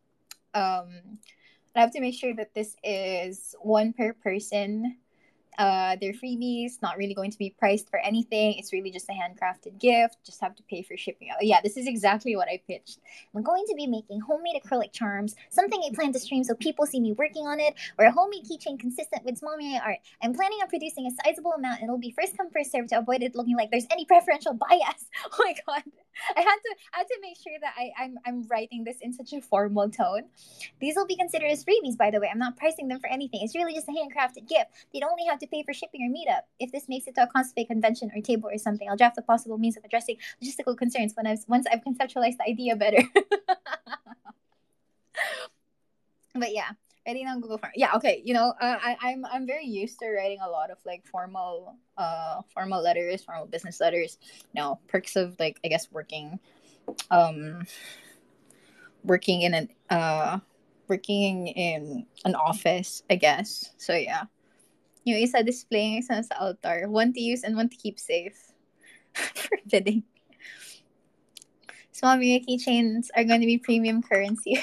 I have to make sure that this is one per person. They're freebies, not really going to be priced for anything. It's really just a handcrafted gift. Just have to pay for shipping. Yeah, this is exactly what I pitched. I'm going to be making homemade acrylic charms, something I plan to stream so people see me working on it, or a homemade keychain consistent with small media art. I'm planning on producing a sizable amount, and it'll be first come first serve to avoid it looking like there's any preferential bias. Oh my god, I had to make sure that I'm writing this in such a formal tone. These will be considered as freebies, by the way. I'm not pricing them for anything. It's really just a handcrafted gift. They'd only have to pay for shipping or meetup. If this makes it to a cosplay convention or table or something, I'll draft a possible means of addressing logistical concerns once I've conceptualized the idea better. But yeah, writing on Google Form. Yeah, okay. I'm very used to writing a lot of like formal letters, formal business letters. Perks of, like, I guess um working in an office, I guess. So yeah. Yung isa displaying, isa sa altar. One to use and one to keep safe. Forbidding. Small mega keychains are going to be premium currency.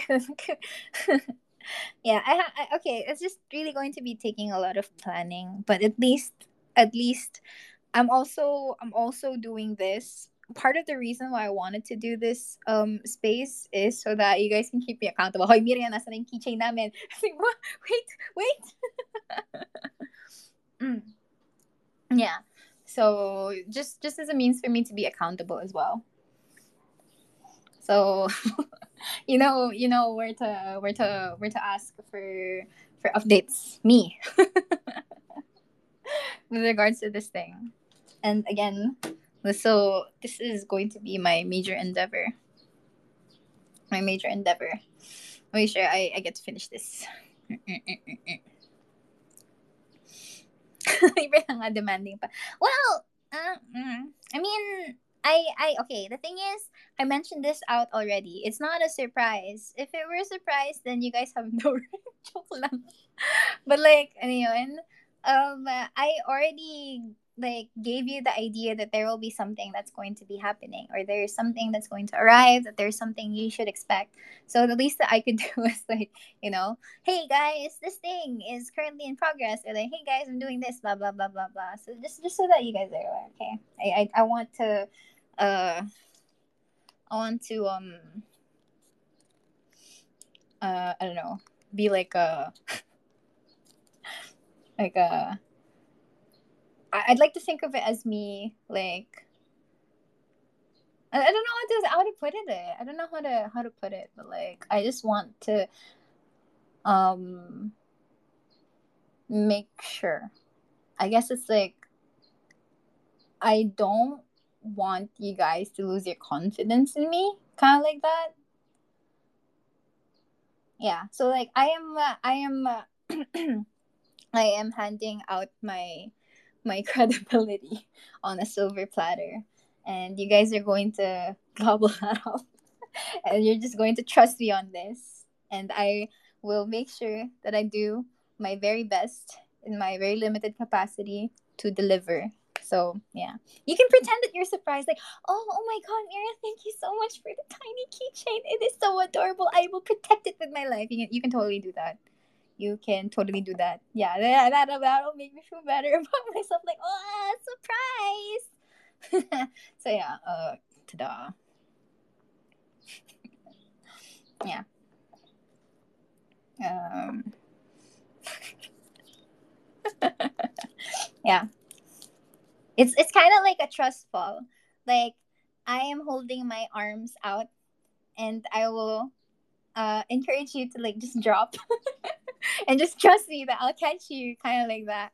Yeah, okay. It's just really going to be taking a lot of planning, but at least I'm also doing this. Part of the reason why I wanted to do this space is so that you guys can keep me accountable. Hoy, Miriam, nasa na yung keychain namin? What? Wait. Mm. Yeah. So just as a means for me to be accountable as well. So you know where to ask for updates. Me. With regards to this thing. And again, so this is going to be my major endeavor. Make sure I get to finish this. Libre na nga, demanding pa. Well, I mean, okay, the thing is, I mentioned this out already. It's not a surprise. If it were a surprise, then you guys have no joke lang. But like, ano yun? I already like gave you the idea that there will be something that's going to be happening, or there's something that's going to arrive, that there's something you should expect. So the least that I could do is like, hey guys, this thing is currently in progress, or like, hey guys, I'm doing this, blah blah blah blah blah. So just so that you guys are aware, okay? I want to I don't know, be like a like a I'd like to think of it as me, like, I don't know how to put it. I don't know how to put it, but like I just want to um make sure. I guess it's like I don't want you guys to lose your confidence in me, kind of like that. Yeah. So like I am handing out my credibility on a silver platter, and you guys are going to gobble that up, and you're just going to trust me on this, and I will make sure that I do my very best in my very limited capacity to deliver. So yeah, you can pretend that you're surprised, like, oh my God, Mira, thank you so much for the tiny keychain. It is so adorable. I will protect it with my life. You can totally do that. You can totally do that. Yeah, that'll make me feel better about myself. Like, oh, surprise. So yeah, ta-da. Yeah. Um, yeah. It's kind of like a trust fall. Like, I am holding my arms out, and I will encourage you to like just drop and just trust me that I'll catch you, kind of like that.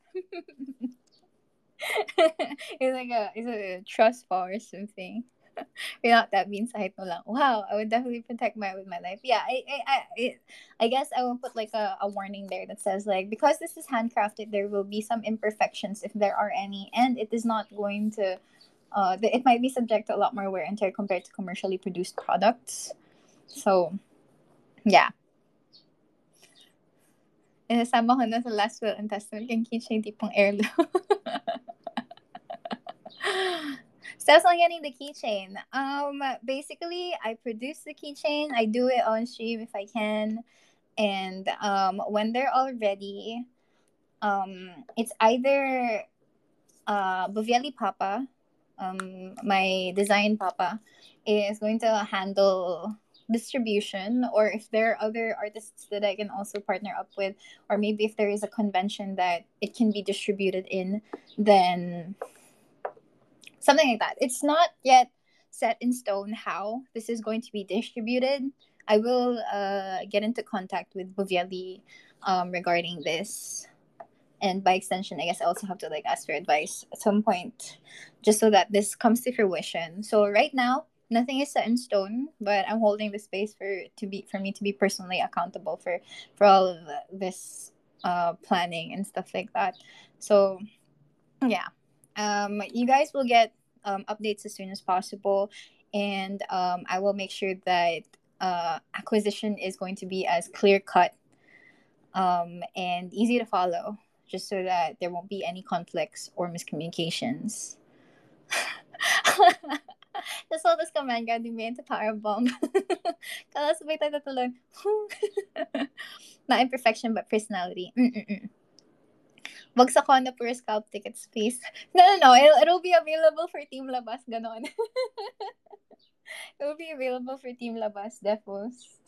It's a trust fall or something. Without that being said, lang, wow, I would definitely protect my with my life. Yeah, I guess I will put like a warning there that says like, because this is handcrafted, there will be some imperfections if there are any, and it is not going to it might be subject to a lot more wear and tear compared to commercially produced products. So yeah. Isasama ko na sa last will and testament yung keychain tipong heirloom. Steps on getting the keychain. Basically, I produce the keychain. I do it on stream if I can, and when they're all ready, it's either Bovielli Papa, my design papa, is going to handle distribution, or if there are other artists that I can also partner up with, or maybe if there is a convention that it can be distributed in, then something like that. It's not yet set in stone how this is going to be distributed. I will get into contact with Bovielli regarding this, and by extension, I guess I also have to like ask for advice at some point, just so that this comes to fruition. So right now, nothing is set in stone, but I'm holding the space for me to be personally accountable for all of this planning and stuff like that. So yeah, you guys will get updates as soon as possible, and I will make sure that acquisition is going to be as clear cut and easy to follow, just so that there won't be any conflicts or miscommunications. Just all this command guiding me into powerbomb. Kala sabay tayo tatulog. Not imperfection, but personality. Mm-mm-mm. Wag sa Kono per scalp tickets, please. No. It'll be available for Team Labas, ganon. It'll be available for Team Labas, defos.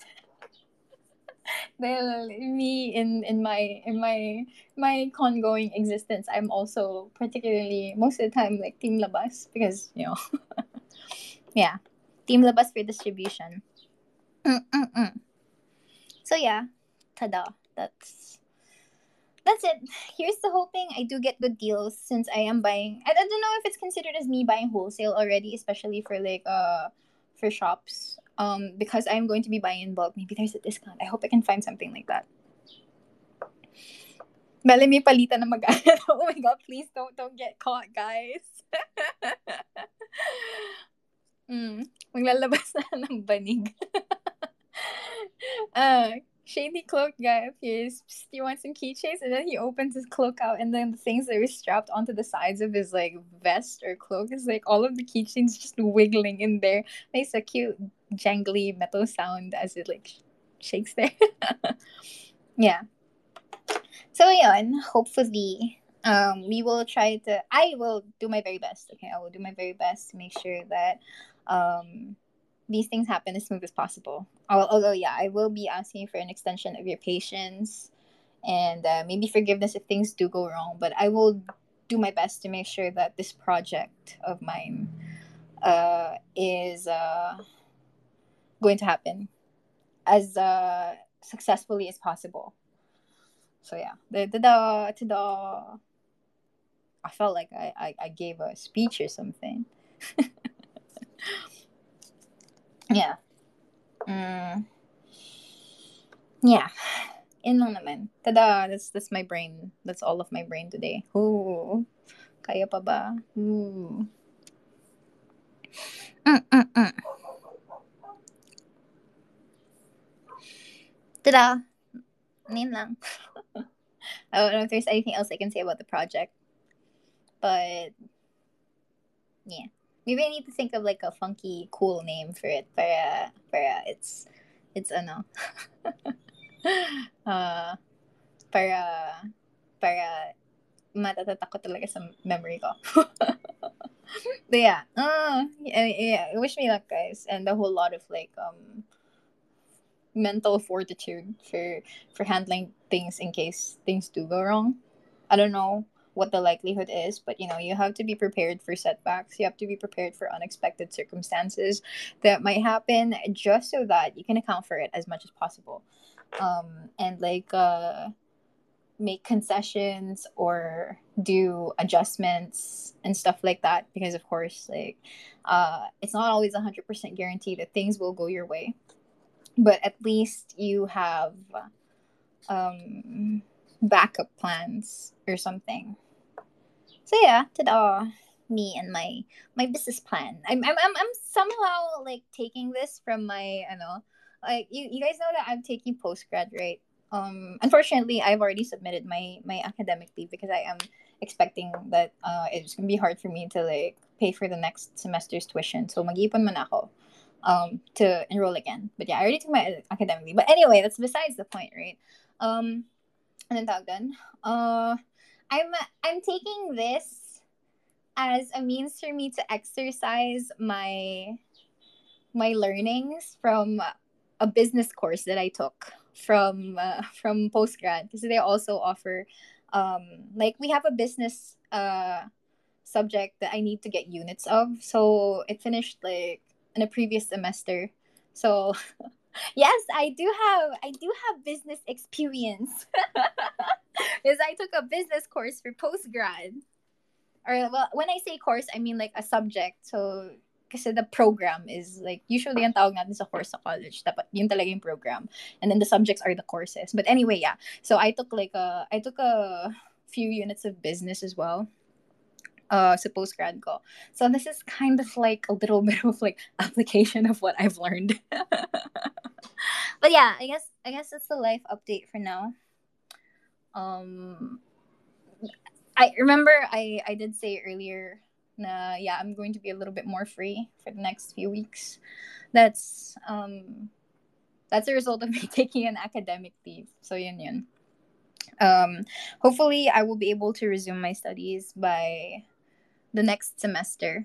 Dahil me in my con going existence, I'm also particularly most of the time like Team Labas, because yeah, Team Labas for distribution. Mm-mm-mm. So yeah, tada. That's it. Here's the hoping I do get good deals, since I am buying. I don't know if it's considered as me buying wholesale already, especially for like for shops. Because I'm going to be buying in bulk. Maybe there's a discount. I hope I can find something like that. Bale, may palitan na mag Oh my God, please don't get caught, guys. Maglalabas na ng banig. Shady cloak guy appears. Psst, you want some keychains? And then he opens his cloak out, and then the things that were strapped onto the sides of his like vest or cloak is like all of the keychains just wiggling in there. Makes a cute jangly metal sound as it like shakes there. Yeah. So yun, hopefully, we will try to. I will do my very best. Okay, I will do my very best to make sure that, these things happen as smooth as possible. Although, yeah, I will be asking for an extension of your patience, and maybe forgiveness if things do go wrong. But I will do my best to make sure that this project of mine is going to happen as successfully as possible. So yeah, I felt like I gave a speech or something. Yeah. Mm, yeah. In lang naman. Tada! That's my brain. That's all of my brain today. Ooh. Kaya pa ba? Ooh. Mm-mm-mm. Tada! Yun lang. I don't know if there's anything else I can say about the project, but yeah. Maybe I need to think of like a funky, cool name for it. Para it's ano. uh, para para matatatak ko talaga sa memory ko. But yeah, yeah, wish me luck, guys, and a whole lot of like mental fortitude for handling things in case things do go wrong. I don't know what the likelihood is, but you have to be prepared for setbacks. You have to be prepared for unexpected circumstances that might happen, just so that you can account for it as much as possible. And like make concessions or do adjustments and stuff like that, because of course, like it's not always 100% guaranteed that things will go your way, but at least you have um backup plans or something. So yeah, ta-da, me and my business plan. I'm somehow like taking this from my, like you guys know that I'm taking post grad, right? Unfortunately, I've already submitted my academic leave because I am expecting that it's gonna be hard for me to like pay for the next semester's tuition. So mag-ipon man ako to enroll again. But yeah, I already took my academic leave. But anyway, that's besides the point, right? And then tawag dun? I'm I'm taking this as a means for me to exercise my learnings from a business course that I took from postgrad, because they also offer like we have a business subject that I need to get units of. So it finished like in a previous semester. So yes, I do have business experience. Because I took a business course for postgrad. Or well, when I say course, I mean like a subject. So kasi the program is like usually ang tawag natin sa course sa college, dapat yun talaga yung program. And then the subjects are the courses. But anyway, yeah. So I took a few units of business as well. Sa postgrad ko. So this is kind of like a little bit of like application of what I've learned. But yeah, I guess that's the life update for now. Um I remember I did say earlier na yeah, I'm going to be a little bit more free for the next few weeks. That's that's a result of me taking an academic leave. So yun. Hopefully I will be able to resume my studies by the next semester.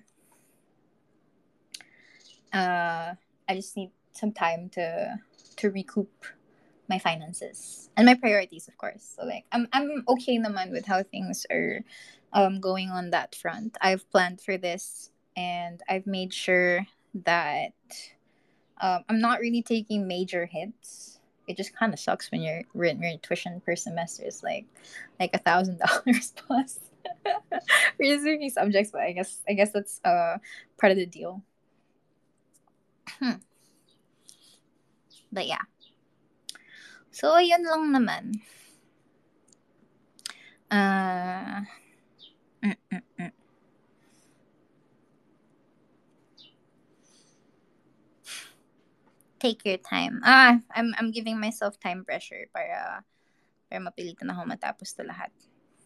I just need some time to recoup my finances and my priorities, of course. So like I'm okay naman with how things are going on that front. I've planned for this, and I've made sure that I'm not really taking major hits. It just kind of sucks when your tuition per semester is like $1,000 plus for just many subjects, but I guess that's part of the deal. But yeah. So yun lang naman. Uh, mm, mm, mm. Take your time. I'm giving myself time pressure para mapilitan ako matapos 'to lahat.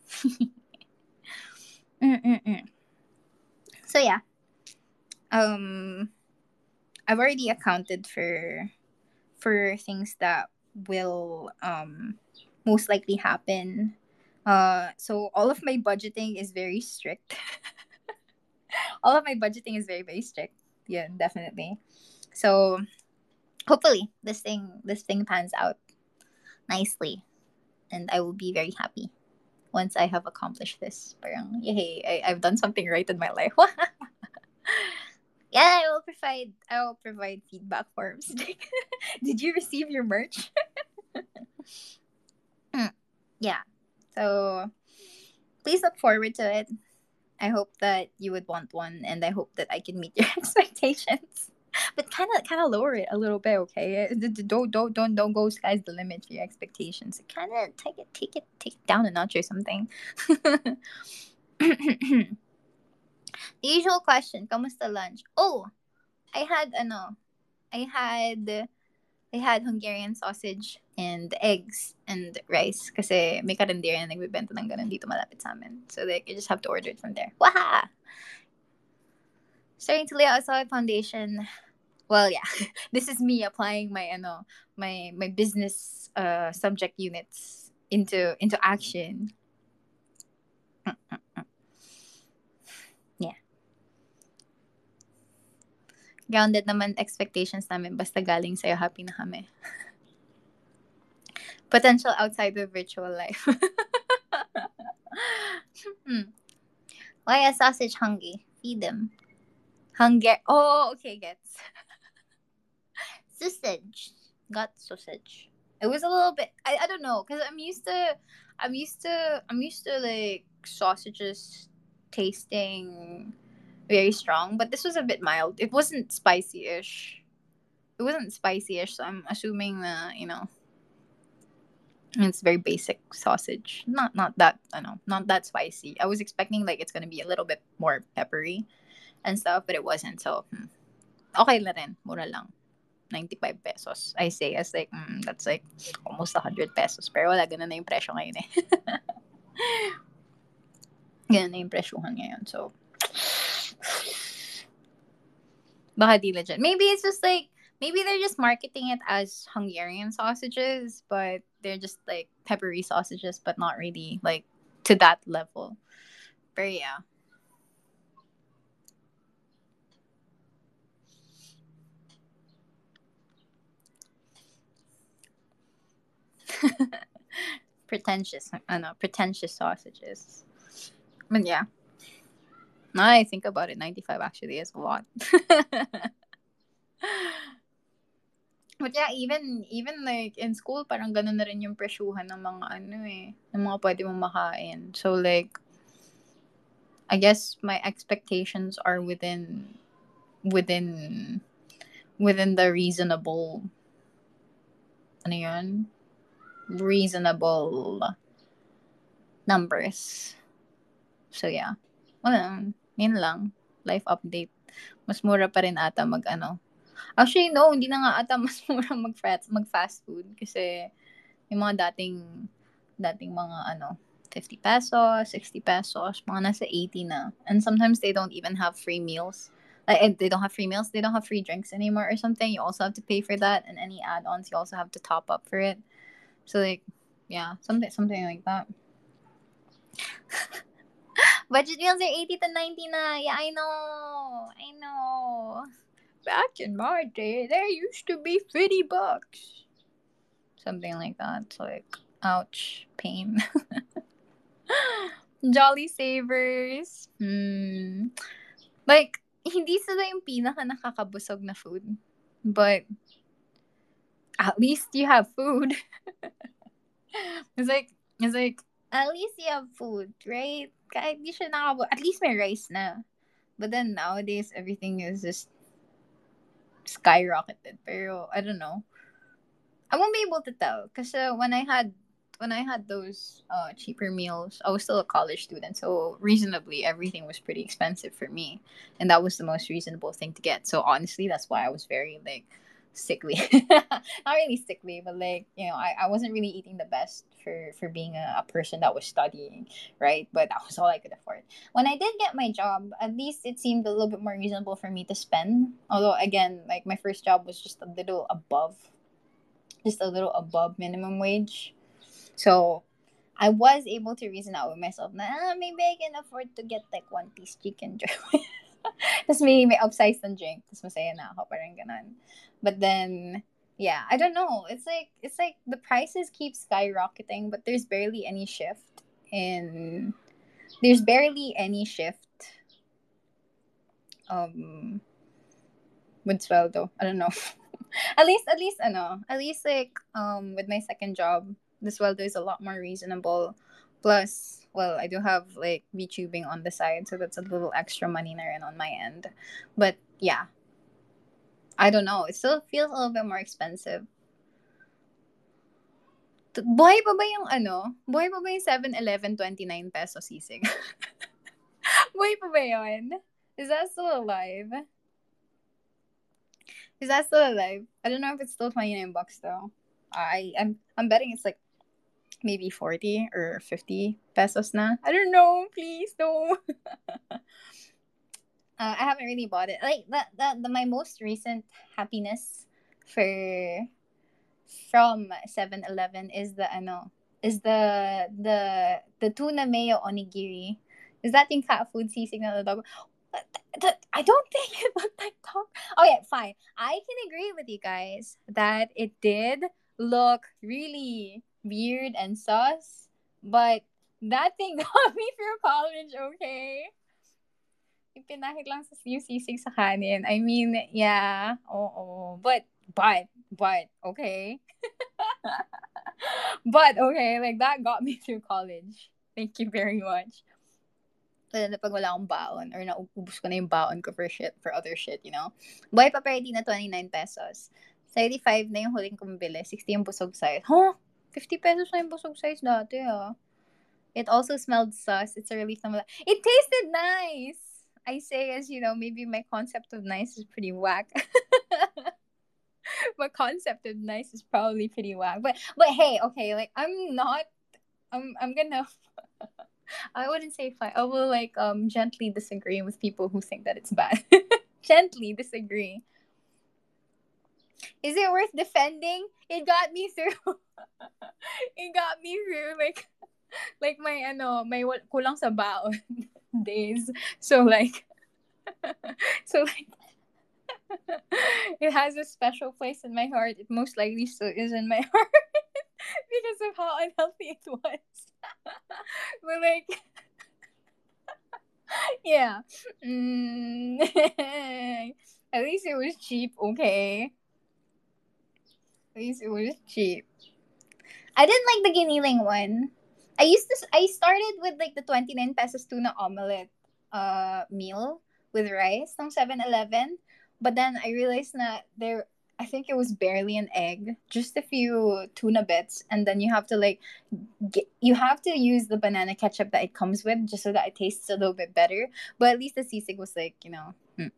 Mm. So yeah. Um I've already accounted for things that will most likely happen. So all of my budgeting is very strict. All of my budgeting is very very strict. Yeah, definitely. So hopefully this thing pans out nicely, and I will be very happy once I have accomplished this. Parang, yay, I've done something right in my life. Yeah, I will provide feedback forms. Did you receive your merch? Yeah. So please look forward to it. I hope that you would want one, and I hope that I can meet your expectations. But kind of lower it a little bit, okay? Don't go sky's the limit for your expectations. Kind of take it down a notch or something. The usual question, kamusta lunch? Oh, I had They had Hungarian sausage and eggs and rice. Kasi may karinderiya na nagbibenta ng ganun dito malapit sa amin. So, like, you just have to order it from there. Waha! Starting to lay out a solid foundation. Well, yeah. This is me applying my, my business subject units into action. Yeah. Grounded naman expectations namin. Basta galing sa'yo, happy na kami. Potential outside of virtual life. Why a sausage hungry? Feed them. Oh, okay, gets. Sausage. Got sausage. It was a little bit. I don't know, because I'm used to like sausages tasting very strong, but this was a bit mild. It wasn't spicy-ish. So I'm assuming it's very basic sausage. Not that I know, not that spicy. I was expecting like it's gonna be a little bit more peppery and stuff, but it wasn't. So okay na rin, mura lang. 95 pesos. I say as like that's like almost 100 pesos. Pero wala, ganun na yung presyo ngayon eh. Ganun na yung presyohan ngayon. So baka di legit. Maybe it's just like, maybe they're just marketing it as Hungarian sausages, but they're just like peppery sausages, but not really like to that level. But yeah. Pretentious sausages. But yeah. Now that I think about it, 95 actually is a lot. But yeah, even like in school, parang ganun na rin yung presyuhan ng mga ng mga pwede mong makain. So like, I guess my expectations are within within the reasonable, ano yun? Reasonable numbers. So yeah. Well, yun lang. Life update. Mas mura pa rin ata Actually, no, hindi na nga ata mas mura mag-fast food kasi yung mga dating mga 50 pesos, 60 pesos, mga nasa 80 na. And sometimes they don't even have free meals. Like, they don't have free meals, they don't have free drinks anymore or something. You also have to pay for that, and any add-ons you also have to top up for it. So like, yeah, something like that. Budget meals are 80 to 90 na. Yeah, I know. Back in my day, there used to be $50. Something like that. So like, ouch, pain. Jolly Savers. Like, hindi sila yung pinaka nakakabusog na food. But, at least you have food. It's like, at least you have food, right? Kahit di siya at least may rice na. But then nowadays, everything is just skyrocketed. Pero, I don't know. I won't be able to tell. Because when I had those cheaper meals, I was still a college student, so reasonably everything was pretty expensive for me, and that was the most reasonable thing to get. So honestly, that's why I was very like sickly, not really sickly, but like I wasn't really eating the best for being a person that was studying, right? But that was all I could afford. When I did get my job, at least it seemed a little bit more reasonable for me to spend. Although again, like my first job was just a little above minimum wage. So I was able to reason out with myself na maybe I can afford to get like one piece chicken joy. Tapos may upsize ng drink. Tapos masaya na ako. Parang ganun. But then, yeah, I don't know. It's like the prices keep skyrocketing, but there's barely any shift in there's barely any shift with sweldo. I don't know. At least like with my second job, the sweldo is a lot more reasonable. Plus, well, I do have like VTubing on the side, so that's a little extra money na rin on my end. But yeah, I don't know. It still feels a little bit more expensive. Buhay pa ba yung Buhay pa ba yung 7-Eleven 29 peso sisig? Buhay pa ba yun? Is that still alive? Is that still alive? I don't know if it's still 29 bucks though. I'm betting it's like maybe 40 or 50 pesos na. I don't know. Please no. I haven't really bought it. Like my most recent happiness for from 7-Eleven is the the tuna mayo onigiri. Is that yung cat food sisig na dog? I don't think it looked like dog. Okay, fine. I can agree with you guys that it did look really weird and sus, but that thing got me through college, okay? Ipinahid lang yung sisig sa kanin. I mean, yeah, oo. But, okay. But, okay, like, that got me through college. Thank you very much. Lalo na pag wala akong baon or naubos ko na yung baon ko for shit, for other shit, you know? Buhay pa party na 29 pesos. 35 na yung huling kong bili. 60 yung busog size. Huh? 50 pesos na yung busog size dati, ah. It also smelled sus. It's a relief na it tasted nice! I say as, you know, maybe my concept of nice is pretty whack. My concept of nice is probably pretty whack. But hey, okay, like I'm gonna I wouldn't say fine. I will like gently disagree with people who think that it's bad. Gently disagree. Is it worth defending? It got me through. It got me through like my kulang sa baon days. So like so like it has a special place in my heart. It most likely still is in my heart because of how unhealthy it was. But like yeah. At least it was cheap, okay? At least it was cheap. I didn't like the giniling one. I started with like the 29 pesos tuna omelette meal with rice from 7-Eleven, but then I realized that there I think it was barely an egg, just a few tuna bits, and then you have to like you have to use the banana ketchup that it comes with just so that it tastes a little bit better. But at least the sisig was like, you know,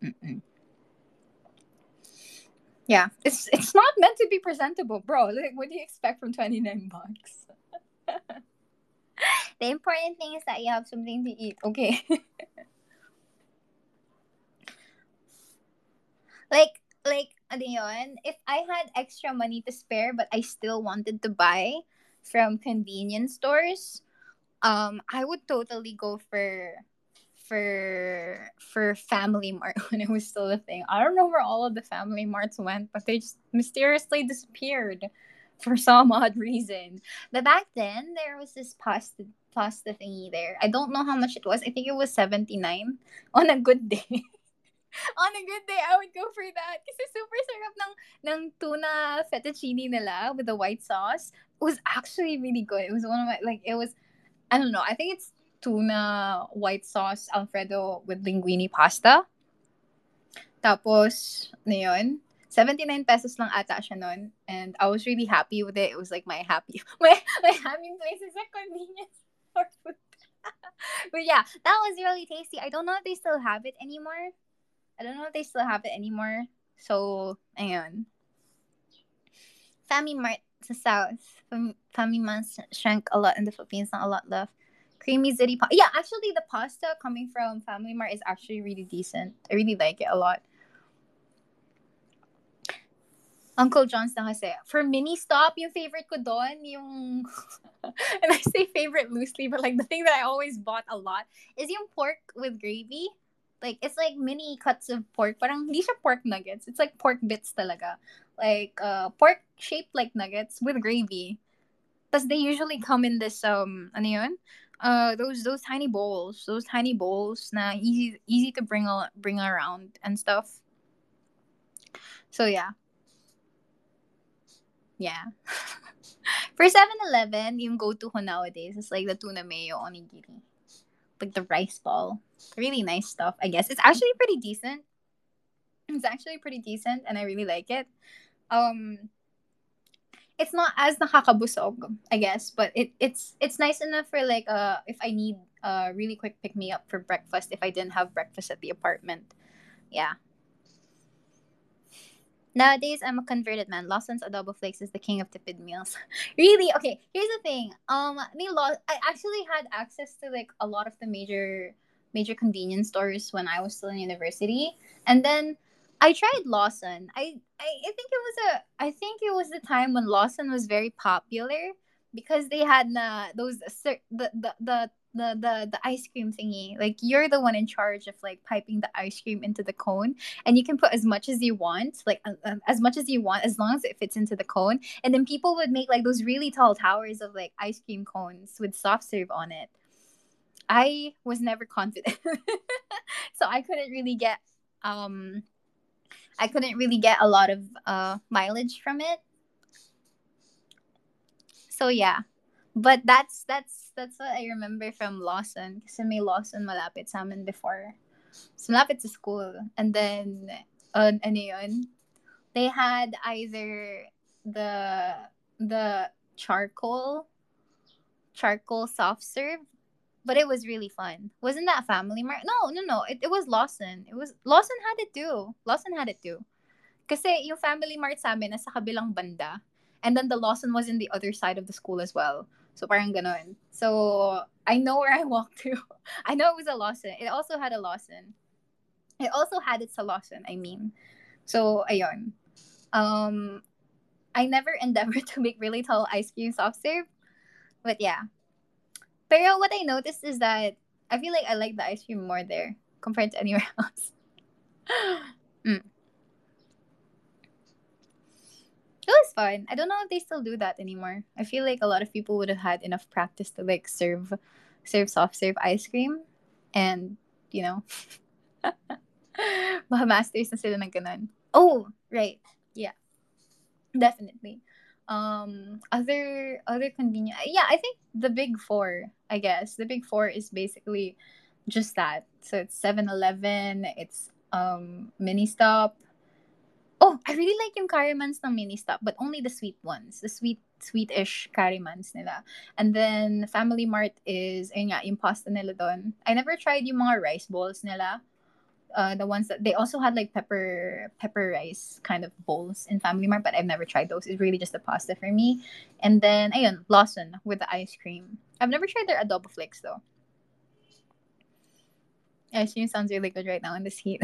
yeah, it's not meant to be presentable, bro. Like, what do you expect from 29 bucks? The important thing is that you have something to eat, okay? like ano yun, if I had extra money to spare but I still wanted to buy from convenience stores, I would totally go for Family Mart when it was still a thing. I don't know where all of the Family Marts went, but they just mysteriously disappeared for some odd reason. But back then there was this pasta thingy there. I don't know how much it was. I think it was 79 on a good day. On a good day, I would go for that. Kasi super sarap ng tuna fettuccine nila with the white sauce. It was actually really good. It was one of my, like, it was, I don't know, I think it's tuna white sauce Alfredo with linguine pasta. Tapos, na yun, 79 pesos lang ata siya nun. And I was really happy with it. It was like my happy, my happy place is a convenience store food. But yeah, that was really tasty. I don't know if they still have it anymore. So, ayun. Family Mart sa South. Family Mart shrank a lot in the Philippines, not a lot left. Creamy ziti pasta. Yeah, actually, the pasta coming from Family Mart is actually really decent. I really like it a lot. Uncle John's na kasi. For mini stop, yung favorite ko doon, yung... and I say favorite loosely, but like the thing that I always bought a lot is yung pork with gravy. Like, it's like mini cuts of pork. Parang hindi siya pork nuggets. It's like pork bits talaga. Like, pork shaped like nuggets with gravy. Tapos they usually come in this, ano yun? Those tiny bowls. Those tiny bowls na easy to bring around and stuff. So, yeah. Yeah. For 7-Eleven, yung go-to ko nowadays is like the tuna mayo onigiri. Like the rice ball. Really nice stuff, I guess. It's actually pretty decent. And I really like it. It's not as nakakabusog, I guess, but it's nice enough for like if I need a really quick pick me up for breakfast if I didn't have breakfast at the apartment. Yeah. Nowadays, I'm a converted man. Lawson's adobo flakes is the king of tipid meals. Really? Okay. Here's the thing. I actually had access to like a lot of the major convenience stores when I was still in university, and then I tried Lawson. I think it was I think it was the time when Lawson was very popular because they had the ice cream thingy. Like you're the one in charge of like piping the ice cream into the cone, and you can put as much as you want, like as much as you want, as long as it fits into the cone. And then people would make like those really tall towers of like ice cream cones with soft serve on it. I was never confident, so um I couldn't really get a lot of mileage from it. So yeah, but that's what I remember from Lawson. Kasi may Lawson malapit sa amin before. So malapit sa school. And then, ano yun? They had either the the charcoal soft serve, but it was really fun. Wasn't that Family Mart? No, no, no. It was Lawson. It was Lawson had it too. Lawson had it too. Kasi yung Family Mart sa amin nasa kabilang banda. And then the Lawson was in the other side of the school as well. So parang ganon. So I know where I walked to. I know it was a Lawson. It also had a Lawson. It also had its a Lawson, I mean. So ayun. Um I never endeavored to make really tall ice cream soft serve. But yeah. Pero what I noticed is that I feel like I like the ice cream more there compared to anywhere else. Mm. It was fun. I don't know if they still do that anymore. I feel like a lot of people would have had enough practice to like serve soft serve ice cream, and you know, masters na sila ng ganun. Oh, right. Yeah, definitely. Other convenient. Yeah, I think the big four. I guess the big four is basically just that. So it's 7-Eleven. It's Mini Stop. Oh, I really like yung Karimans ng Mini Stop, but only the sweet ones. The sweetish Karimans nila. And then Family Mart is ayun nga, yung pasta nila doon. I never tried yung mga rice balls nila. The ones that they also had like pepper rice kind of bowls in Family Mart, but I've never tried those. It's really just the pasta for me. And then ayun, Lawson with the ice cream. I've never tried their adobo flakes though. Ice cream sounds really good right now in this heat.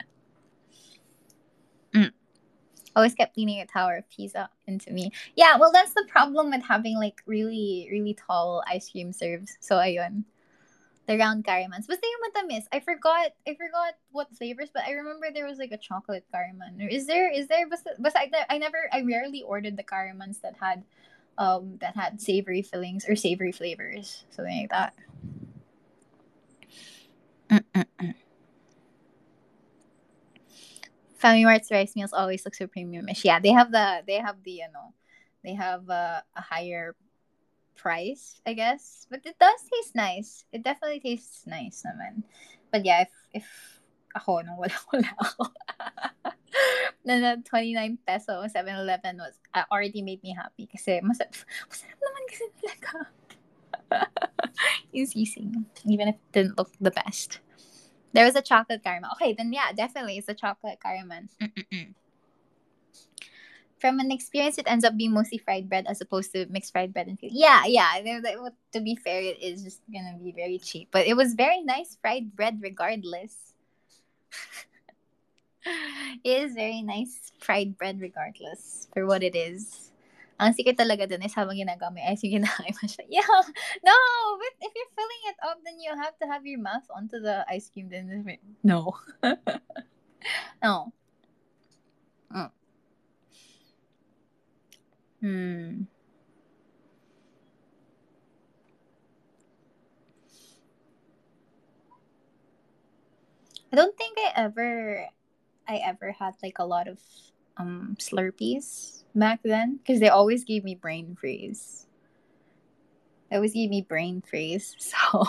Mm. Always kept leaning a tower of Pisa into me. Yeah, well that's the problem with having like really, really tall ice cream serves. So ayun. The round caramans. Basta yung matamis. I forgot what flavors, but I remember there was like a chocolate caraman. Or is there basta I rarely ordered the caramans that had savory fillings or savory flavors. Something like that. Mm-mm. Family Mart's rice meals always look so premiumish. Yeah, they have the they have a higher price, I guess. But it does taste nice. It definitely tastes nice naman. But yeah, if ako, no, wala ako. Na 29 peso 7-Eleven was already made me happy kasi masarap naman kasi talaga. Yung sisig, even if it didn't look the best. There was a chocolate caramel. Okay, then yeah, definitely it's a chocolate caramel. Mm-mm-mm. From an experience, it ends up being mostly fried bread as opposed to mixed fried bread and food. Yeah, yeah. To be fair, it is just gonna be very cheap, but it was very nice fried bread regardless. It is very nice fried bread regardless for what it is. Ang secret talaga dun is habang ginagawa mo, ay sige na, yeah, no, but if you're filling it up, then you have to have your mouth onto the ice cream. Then no, no. Mm. Hmm. I don't think I ever had like a lot of Slurpees back then because they always gave me brain freeze. They always gave me brain freeze. So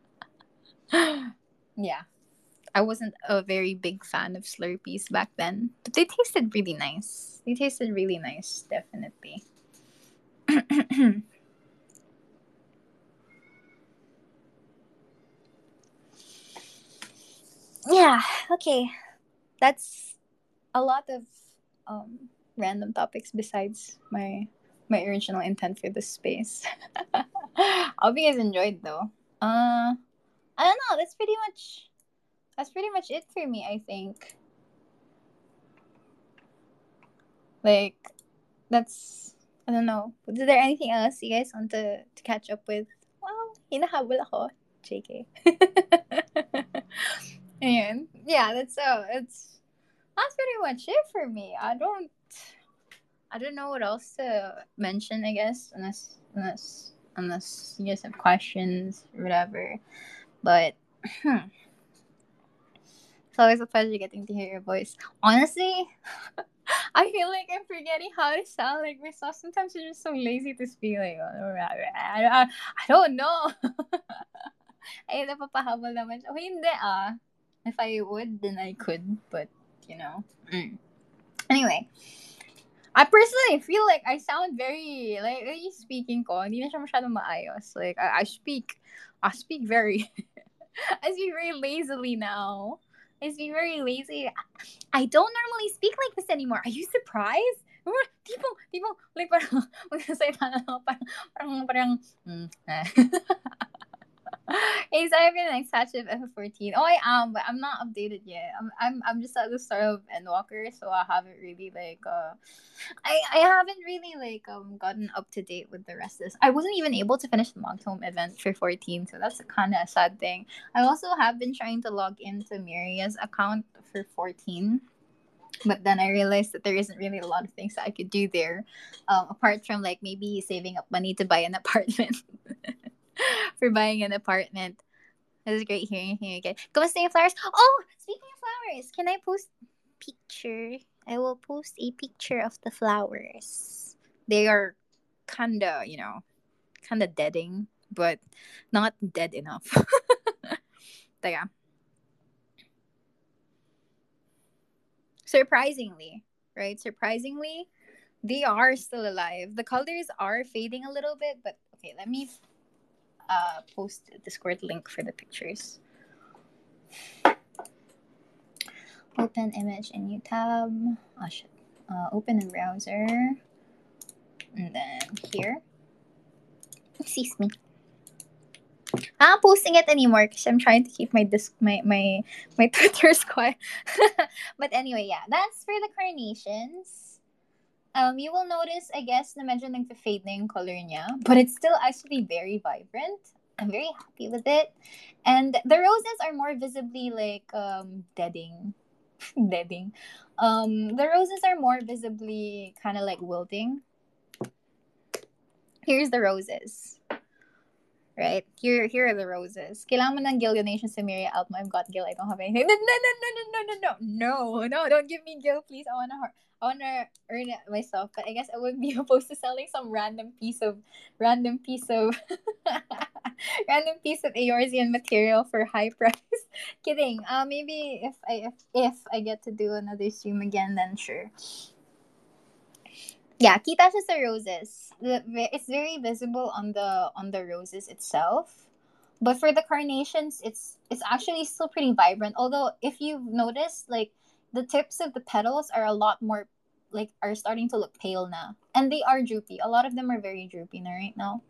yeah, I wasn't a very big fan of Slurpees back then, but they tasted really nice. They tasted really nice, definitely. Yeah. Okay. That's a lot of random topics besides my original intent for this space. I hope you guys enjoyed though. I don't know. That's pretty much it for me. I think like that's I don't know. Is there anything else you guys want to catch up with? Wow, hinahabol ako. JK. And yeah, that's pretty much it for me. I don't know what else to mention. I guess unless you guys have questions or whatever. But it's always a pleasure getting to hear your voice. Honestly, I feel like I'm forgetting how to sound like myself. Sometimes I'm just so lazy to speak. Like, I don't know. Ay, napapahabol naman siya. Oh, hindi ah. If I would, then I could. But, you know. Anyway, I personally feel like I sound very, like, yung speaking ko, hindi na siya masyadong maayos. Like, I speak very, I speak very lazily now. I speak very lazy. I don't normally speak like this anymore. Are you surprised? Tipo, like, parang, Hey, so I've been like such of F14. Oh, I am, but I'm not updated yet. I'm just at the start of Endwalker, so I haven't really like I haven't really like gotten up to date with the rest of this. I wasn't even able to finish the Logged Home event for 14, so that's kind of a sad thing. I also have been trying to log into Miria's account for 14. But then I realized that there isn't really a lot of things that I could do there, apart from like maybe saving up money to buy an apartment. For buying an apartment. It was great hearing you again. Kamusta yung flowers? Oh, speaking of flowers, can I post picture? I will post a picture of the flowers. They are kinda, kinda deading, but not dead enough. Teka. Surprisingly, right? Surprisingly, they are still alive. The colors are fading a little bit, but okay, let me post a Discord link for the pictures. Open image in new tab. Oh shit. Open in browser. And then here. Excuse me. I'm not posting it anymore because I'm trying to keep my Twitter's quiet. But anyway, yeah, that's for the carnations. You will notice, I guess, na medyo nagpa-fade na yung color niya, but it's still actually very vibrant. I'm very happy with it. And the roses are more visibly like deading. Deading. The roses are more visibly kind of like wilting. Here's the roses. Right? Here are the roses. Kailangan mo ng Gil donation sa Miria album. I've got Gil. I don't have anything. No, don't give me Gil, please. I wanna earn it myself. But I guess I would be opposed to selling some random piece of random piece of Eorzean material for high price. Kidding. Maybe if I get to do another stream again, then sure. Yeah, kita siya sa roses. It's very visible on the roses itself. But for the carnations, it's actually still pretty vibrant. Although if you've noticed, like the tips of the petals are a lot more like are starting to look pale now. And they are droopy. A lot of them are very droopy na right now.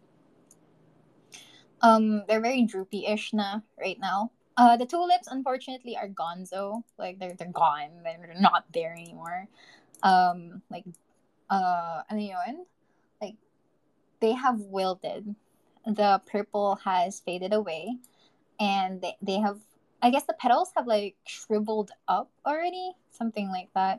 They're very droopy-ish na right now. The tulips unfortunately are gonzo. Like they're gone. They're not there anymore. Like ano yun? Like they have wilted. The purple has faded away, and they have. I guess the petals have like shriveled up already, something like that.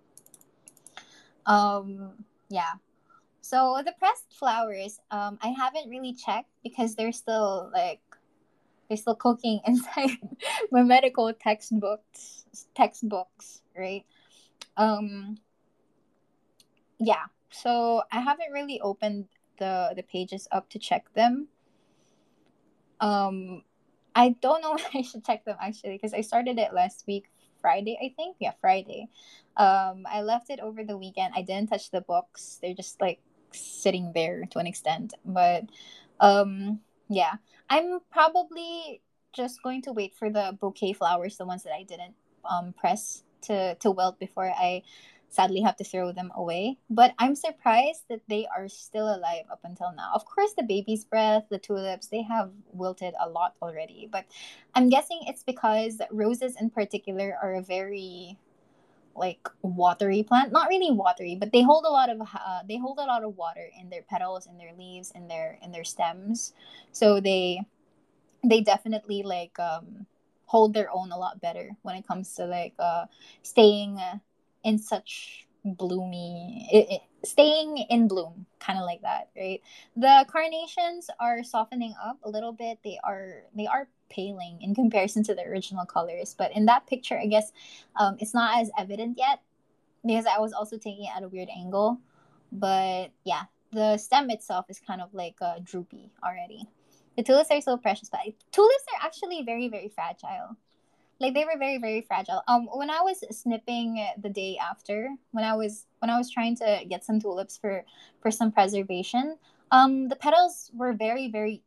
Yeah. So the pressed flowers, I haven't really checked because they're still cooking inside my medical textbooks, right? Yeah. So I haven't really opened the pages up to check them. I don't know when I should check them actually because I started it last week, Friday, I think. Yeah, Friday. I left it over the weekend. I didn't touch the books. They're just like sitting there to an extent. But yeah. I'm probably just going to wait for the bouquet flowers, the ones that I didn't press to wilt before I sadly have to throw them away. But I'm surprised that they are still alive up until now. Of course, the baby's breath, the tulips, they have wilted a lot already. But I'm guessing it's because roses in particular are a very like watery plant. Not really watery, but they hold a lot of water in their petals, in their leaves, in their stems. So they definitely like hold their own a lot better when it comes to like staying in such staying in bloom, kind of like that, right? The carnations are softening up a little bit. They are paling in comparison to the original colors, but in that picture I guess it's not as evident yet because I was also taking it at a weird angle. But yeah, the stem itself is kind of like droopy already. The tulips are so precious, but tulips are actually very, very fragile. Like they were very, very fragile. When I was snipping the day after, when I was trying to get some tulips for some preservation, the petals were very, very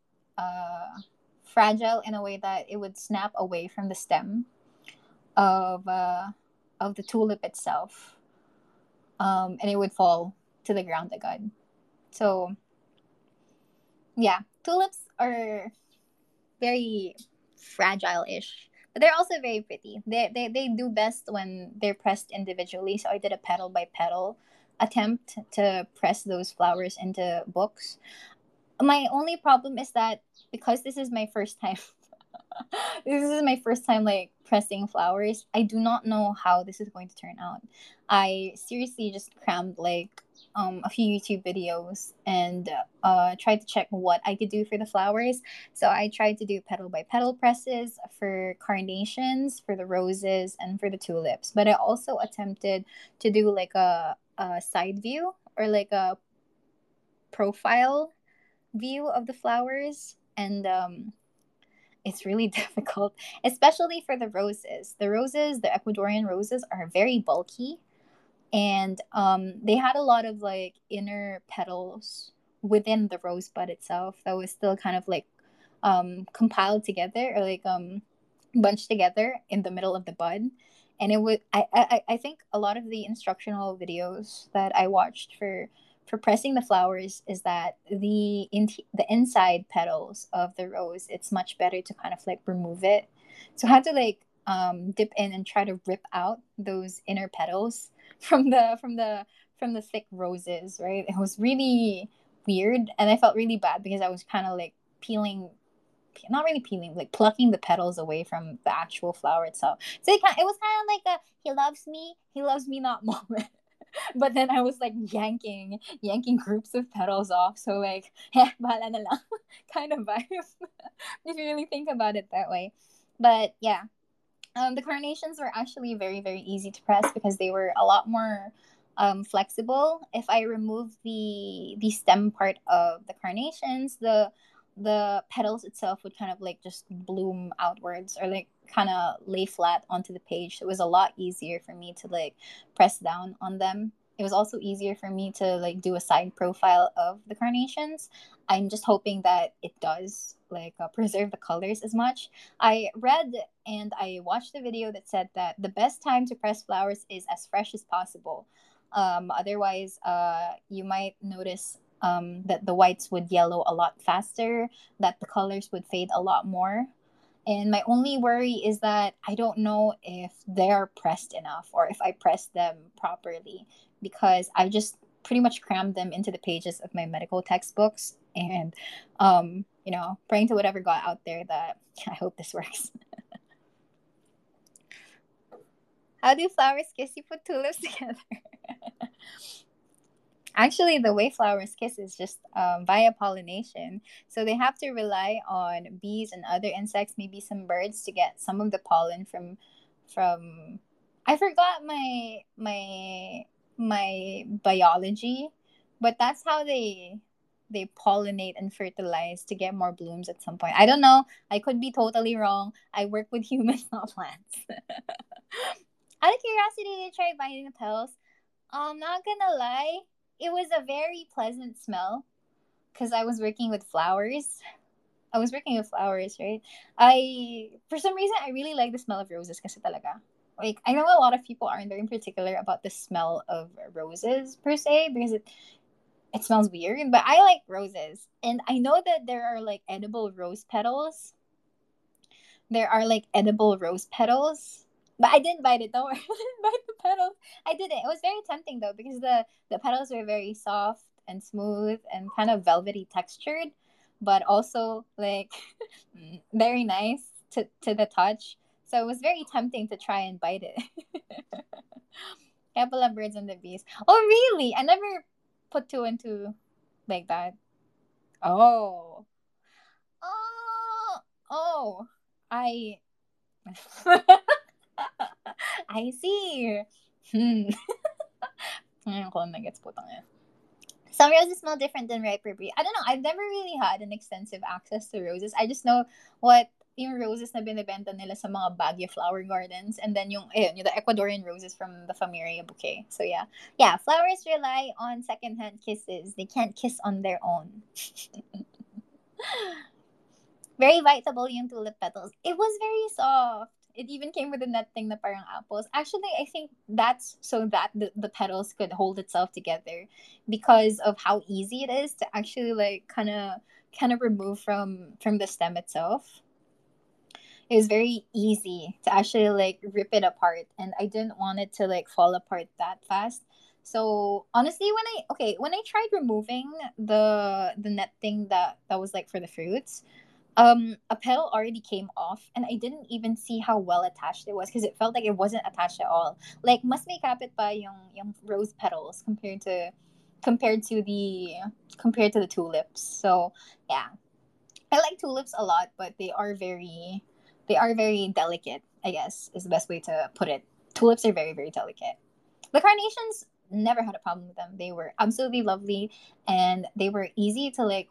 fragile in a way that it would snap away from the stem of uh, of the tulip itself, and it would fall to the ground again. So yeah, tulips are very fragile-ish, but they're also very pretty. They do best when they're pressed individually. So I did a petal by petal attempt to press those flowers into books. My only problem is that because this is my first time this is my first time like pressing flowers. I do not know how this is going to turn out. I seriously just crammed like a few YouTube videos and tried to check what I could do for the flowers. So I tried to do petal by petal presses for carnations, for the roses, and for the tulips. But I also attempted to do like a side view or like a profile view of the flowers, and it's really difficult, especially for the roses. The roses, the Ecuadorian roses, are very bulky, and they had a lot of like inner petals within the rosebud itself that was still kind of like compiled together or like bunched together in the middle of the bud. And it would I think a lot of the instructional videos that I watched for pressing the flowers is that the inside petals of the rose, it's much better to kind of like remove it. So I had to like dip in and try to rip out those inner petals from the thick roses, right? It was really weird, and I felt really bad because I was kind of like peeling, not really peeling, like plucking the petals away from the actual flower itself. So it was kind of like a he loves me not moment. But then I was like yanking groups of petals off. So like, bahala na lang kind of vibe. If you really think about it that way. But yeah, the carnations were actually very, very easy to press because they were a lot more flexible. If I remove the stem part of the carnations, the petals itself would kind of like just bloom outwards or like kind of lay flat onto the page. So it was a lot easier for me to like press down on them. It was also easier for me to like do a side profile of the carnations. I'm just hoping that it does like preserve the colors as much. I read and I watched a video that said that the best time to press flowers is as fresh as possible. Otherwise, you might notice that the whites would yellow a lot faster, that the colors would fade a lot more. And my only worry is that I don't know if they're pressed enough or if I pressed them properly because I just pretty much crammed them into the pages of my medical textbooks and, praying to whatever got out there that I hope this works. How do flowers kiss? You put tulips together. Actually, the way flowers kiss is just via pollination. So they have to rely on bees and other insects, maybe some birds, to get some of the pollen from. I forgot my biology, but that's how they pollinate and fertilize to get more blooms at some point. I don't know. I could be totally wrong. I work with humans, not plants. Out of curiosity, did you try biting the petals? Not gonna lie, it was a very pleasant smell because I was working with flowers. I was working with flowers, right? For some reason, I really like the smell of roses kasi talaga. like I know a lot of people aren't very particular about the smell of roses per se because it smells weird, but I like roses. And I know that there are like edible rose petals. There are like edible rose petals. But I didn't bite it, don't worry. I didn't bite the petals. I didn't. It was very tempting though because the petals were very soft and smooth and kind of velvety textured, but also like very nice to the touch. So it was very tempting to try and bite it. Couple of birds and the bees. Oh really? I never put two and two like that. Oh. Oh. Oh. I I see. Hmm. Ngayon ko lang nagets putang yan. Some roses smell different than ripe brie. I don't know. I've never really had an extensive access to roses. I just know what yung roses na binibenta nila sa mga Baguio flower gardens and then yung the Ecuadorian roses from the Familia bouquet. So yeah. Yeah, flowers rely on secondhand kisses. They can't kiss on their own. Very biteable yung tulip petals. It was very soft. It even came with a nut thing na parang apples. Actually, I think that's so that the petals could hold itself together because of how easy it is to actually like kind of remove from the stem itself. It was very easy to actually like rip it apart, and I didn't want it to like fall apart that fast. So honestly, when I tried removing the net thing that was like for the fruits, a petal already came off and I didn't even see how well attached it was because it felt like it wasn't attached at all. Like mas may kapit pa yung rose petals compared to the compared to the tulips. So yeah, I like tulips a lot, but they are very delicate, I guess is the best way to put it. Tulips are very, very delicate. The carnations, never had a problem with them. They were absolutely lovely and they were easy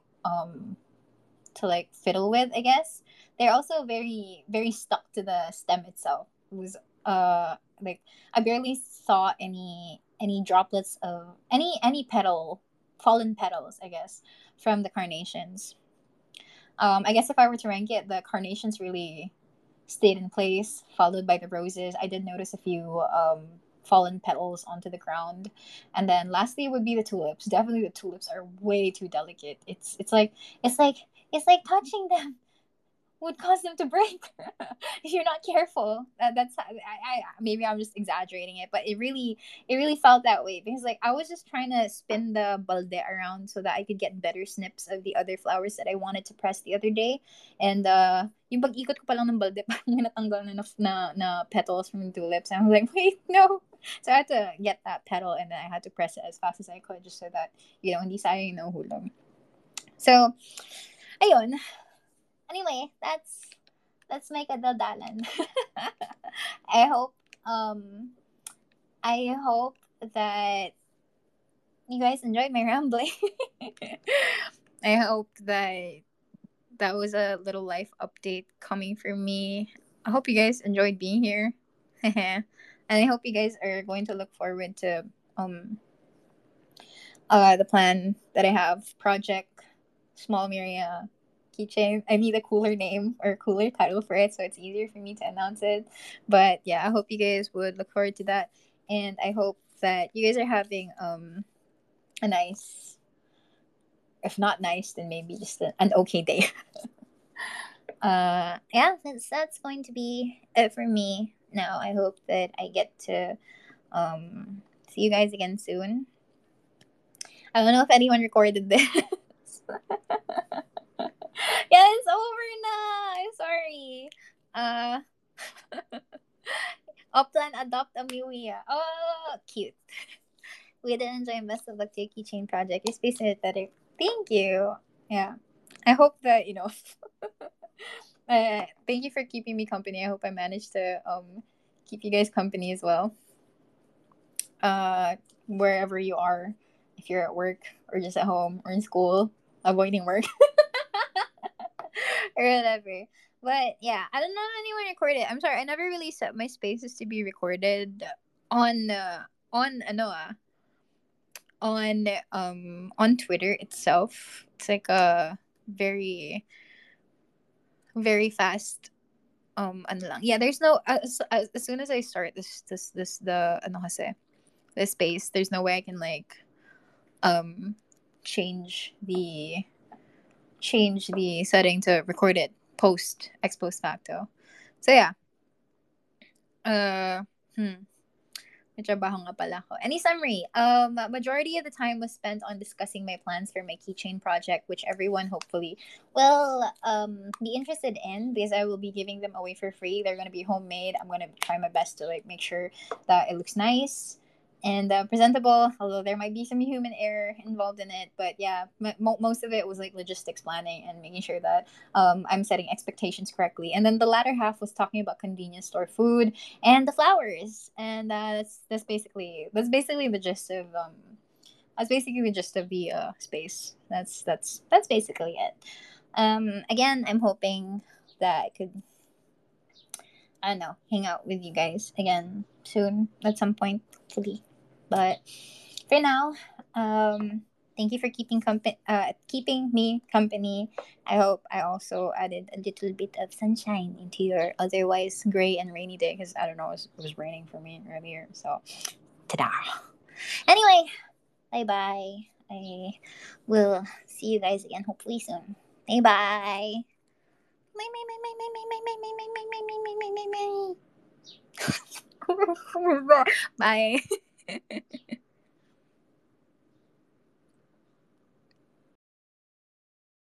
to like fiddle with, I guess. They're also very, very stuck to the stem itself. It was like I barely saw any droplets of any petal, fallen petals, I guess, from the carnations. I guess if I were to rank it, the carnations really stayed in place, followed by the roses. I did notice a few fallen petals onto the ground, and then lastly would be the tulips. Definitely, the tulips are way too delicate. It's like touching them would cause them to break if you're not careful. That's maybe I'm just exaggerating it, but it really felt that way because like I was just trying to spin the balde around so that I could get better snips of the other flowers that I wanted to press the other day, and yung pag-ikot ko pa lang ng balde, parang may natanggal na petals from the tulips. And I was like, wait, no. So I had to get that petal and then I had to press it as fast as I could just so that hindi sayang yung nahuhulog. So, ayun. Anyway, that's my kadaldalan. I hope um I hope that you guys enjoyed my rambling. I hope that was a little life update coming from me. I hope you guys enjoyed being here. And I hope you guys are going to look forward to the plan that I have, Project Small Miria keychain. I need a cooler name or cooler title for it so it's easier for me to announce it. But yeah, I hope you guys would look forward to that. And I hope that you guys are having a nice, if not nice, then maybe just an okay day. Yeah, that's going to be it for me now. I hope that I get to see you guys again soon. I don't know if anyone recorded this. Yeah, it's over na. I'm sorry. Uh, Upland adopt a Miuya. Oh, cute. We did enjoy best of luck to your keychain project. Your space made it better. Thank you. Yeah. I hope that, thank you for keeping me company. I hope I managed to keep you guys company as well. Wherever you are, if you're at work or just at home or in school, avoiding work. Or whatever. But yeah, I don't know if anyone recorded. I'm sorry, I never really set my spaces to be recorded on Anoa on Twitter itself. It's like a very very fast ano lang. Yeah, there's no as soon as I start this the ano kasi, this space, there's no way I can like um change the setting to record it post facto. So yeah. Uh hmm. May trabaho nga pala ako. Any summary? Majority of the time was spent on discussing my plans for my keychain project, which everyone hopefully will be interested in because I will be giving them away for free. They're gonna be homemade. I'm gonna try my best to like make sure that it looks nice and presentable. Although there might be some human error involved in it, but yeah, most of it was like logistics planning and making sure that I'm setting expectations correctly. And then the latter half was talking about convenience store food and the flowers, and that's basically the gist of the space. That's basically it. Again, I'm hoping that I could, I don't know, hang out with you guys again soon at some point, hopefully. But for now, thank you for keeping me company. I hope I also added a little bit of sunshine into your otherwise gray and rainy day because I don't know, it was raining for me earlier. So, ta-da! Anyway, bye bye. I will see you guys again hopefully soon. Bye bye. Bye. Bye.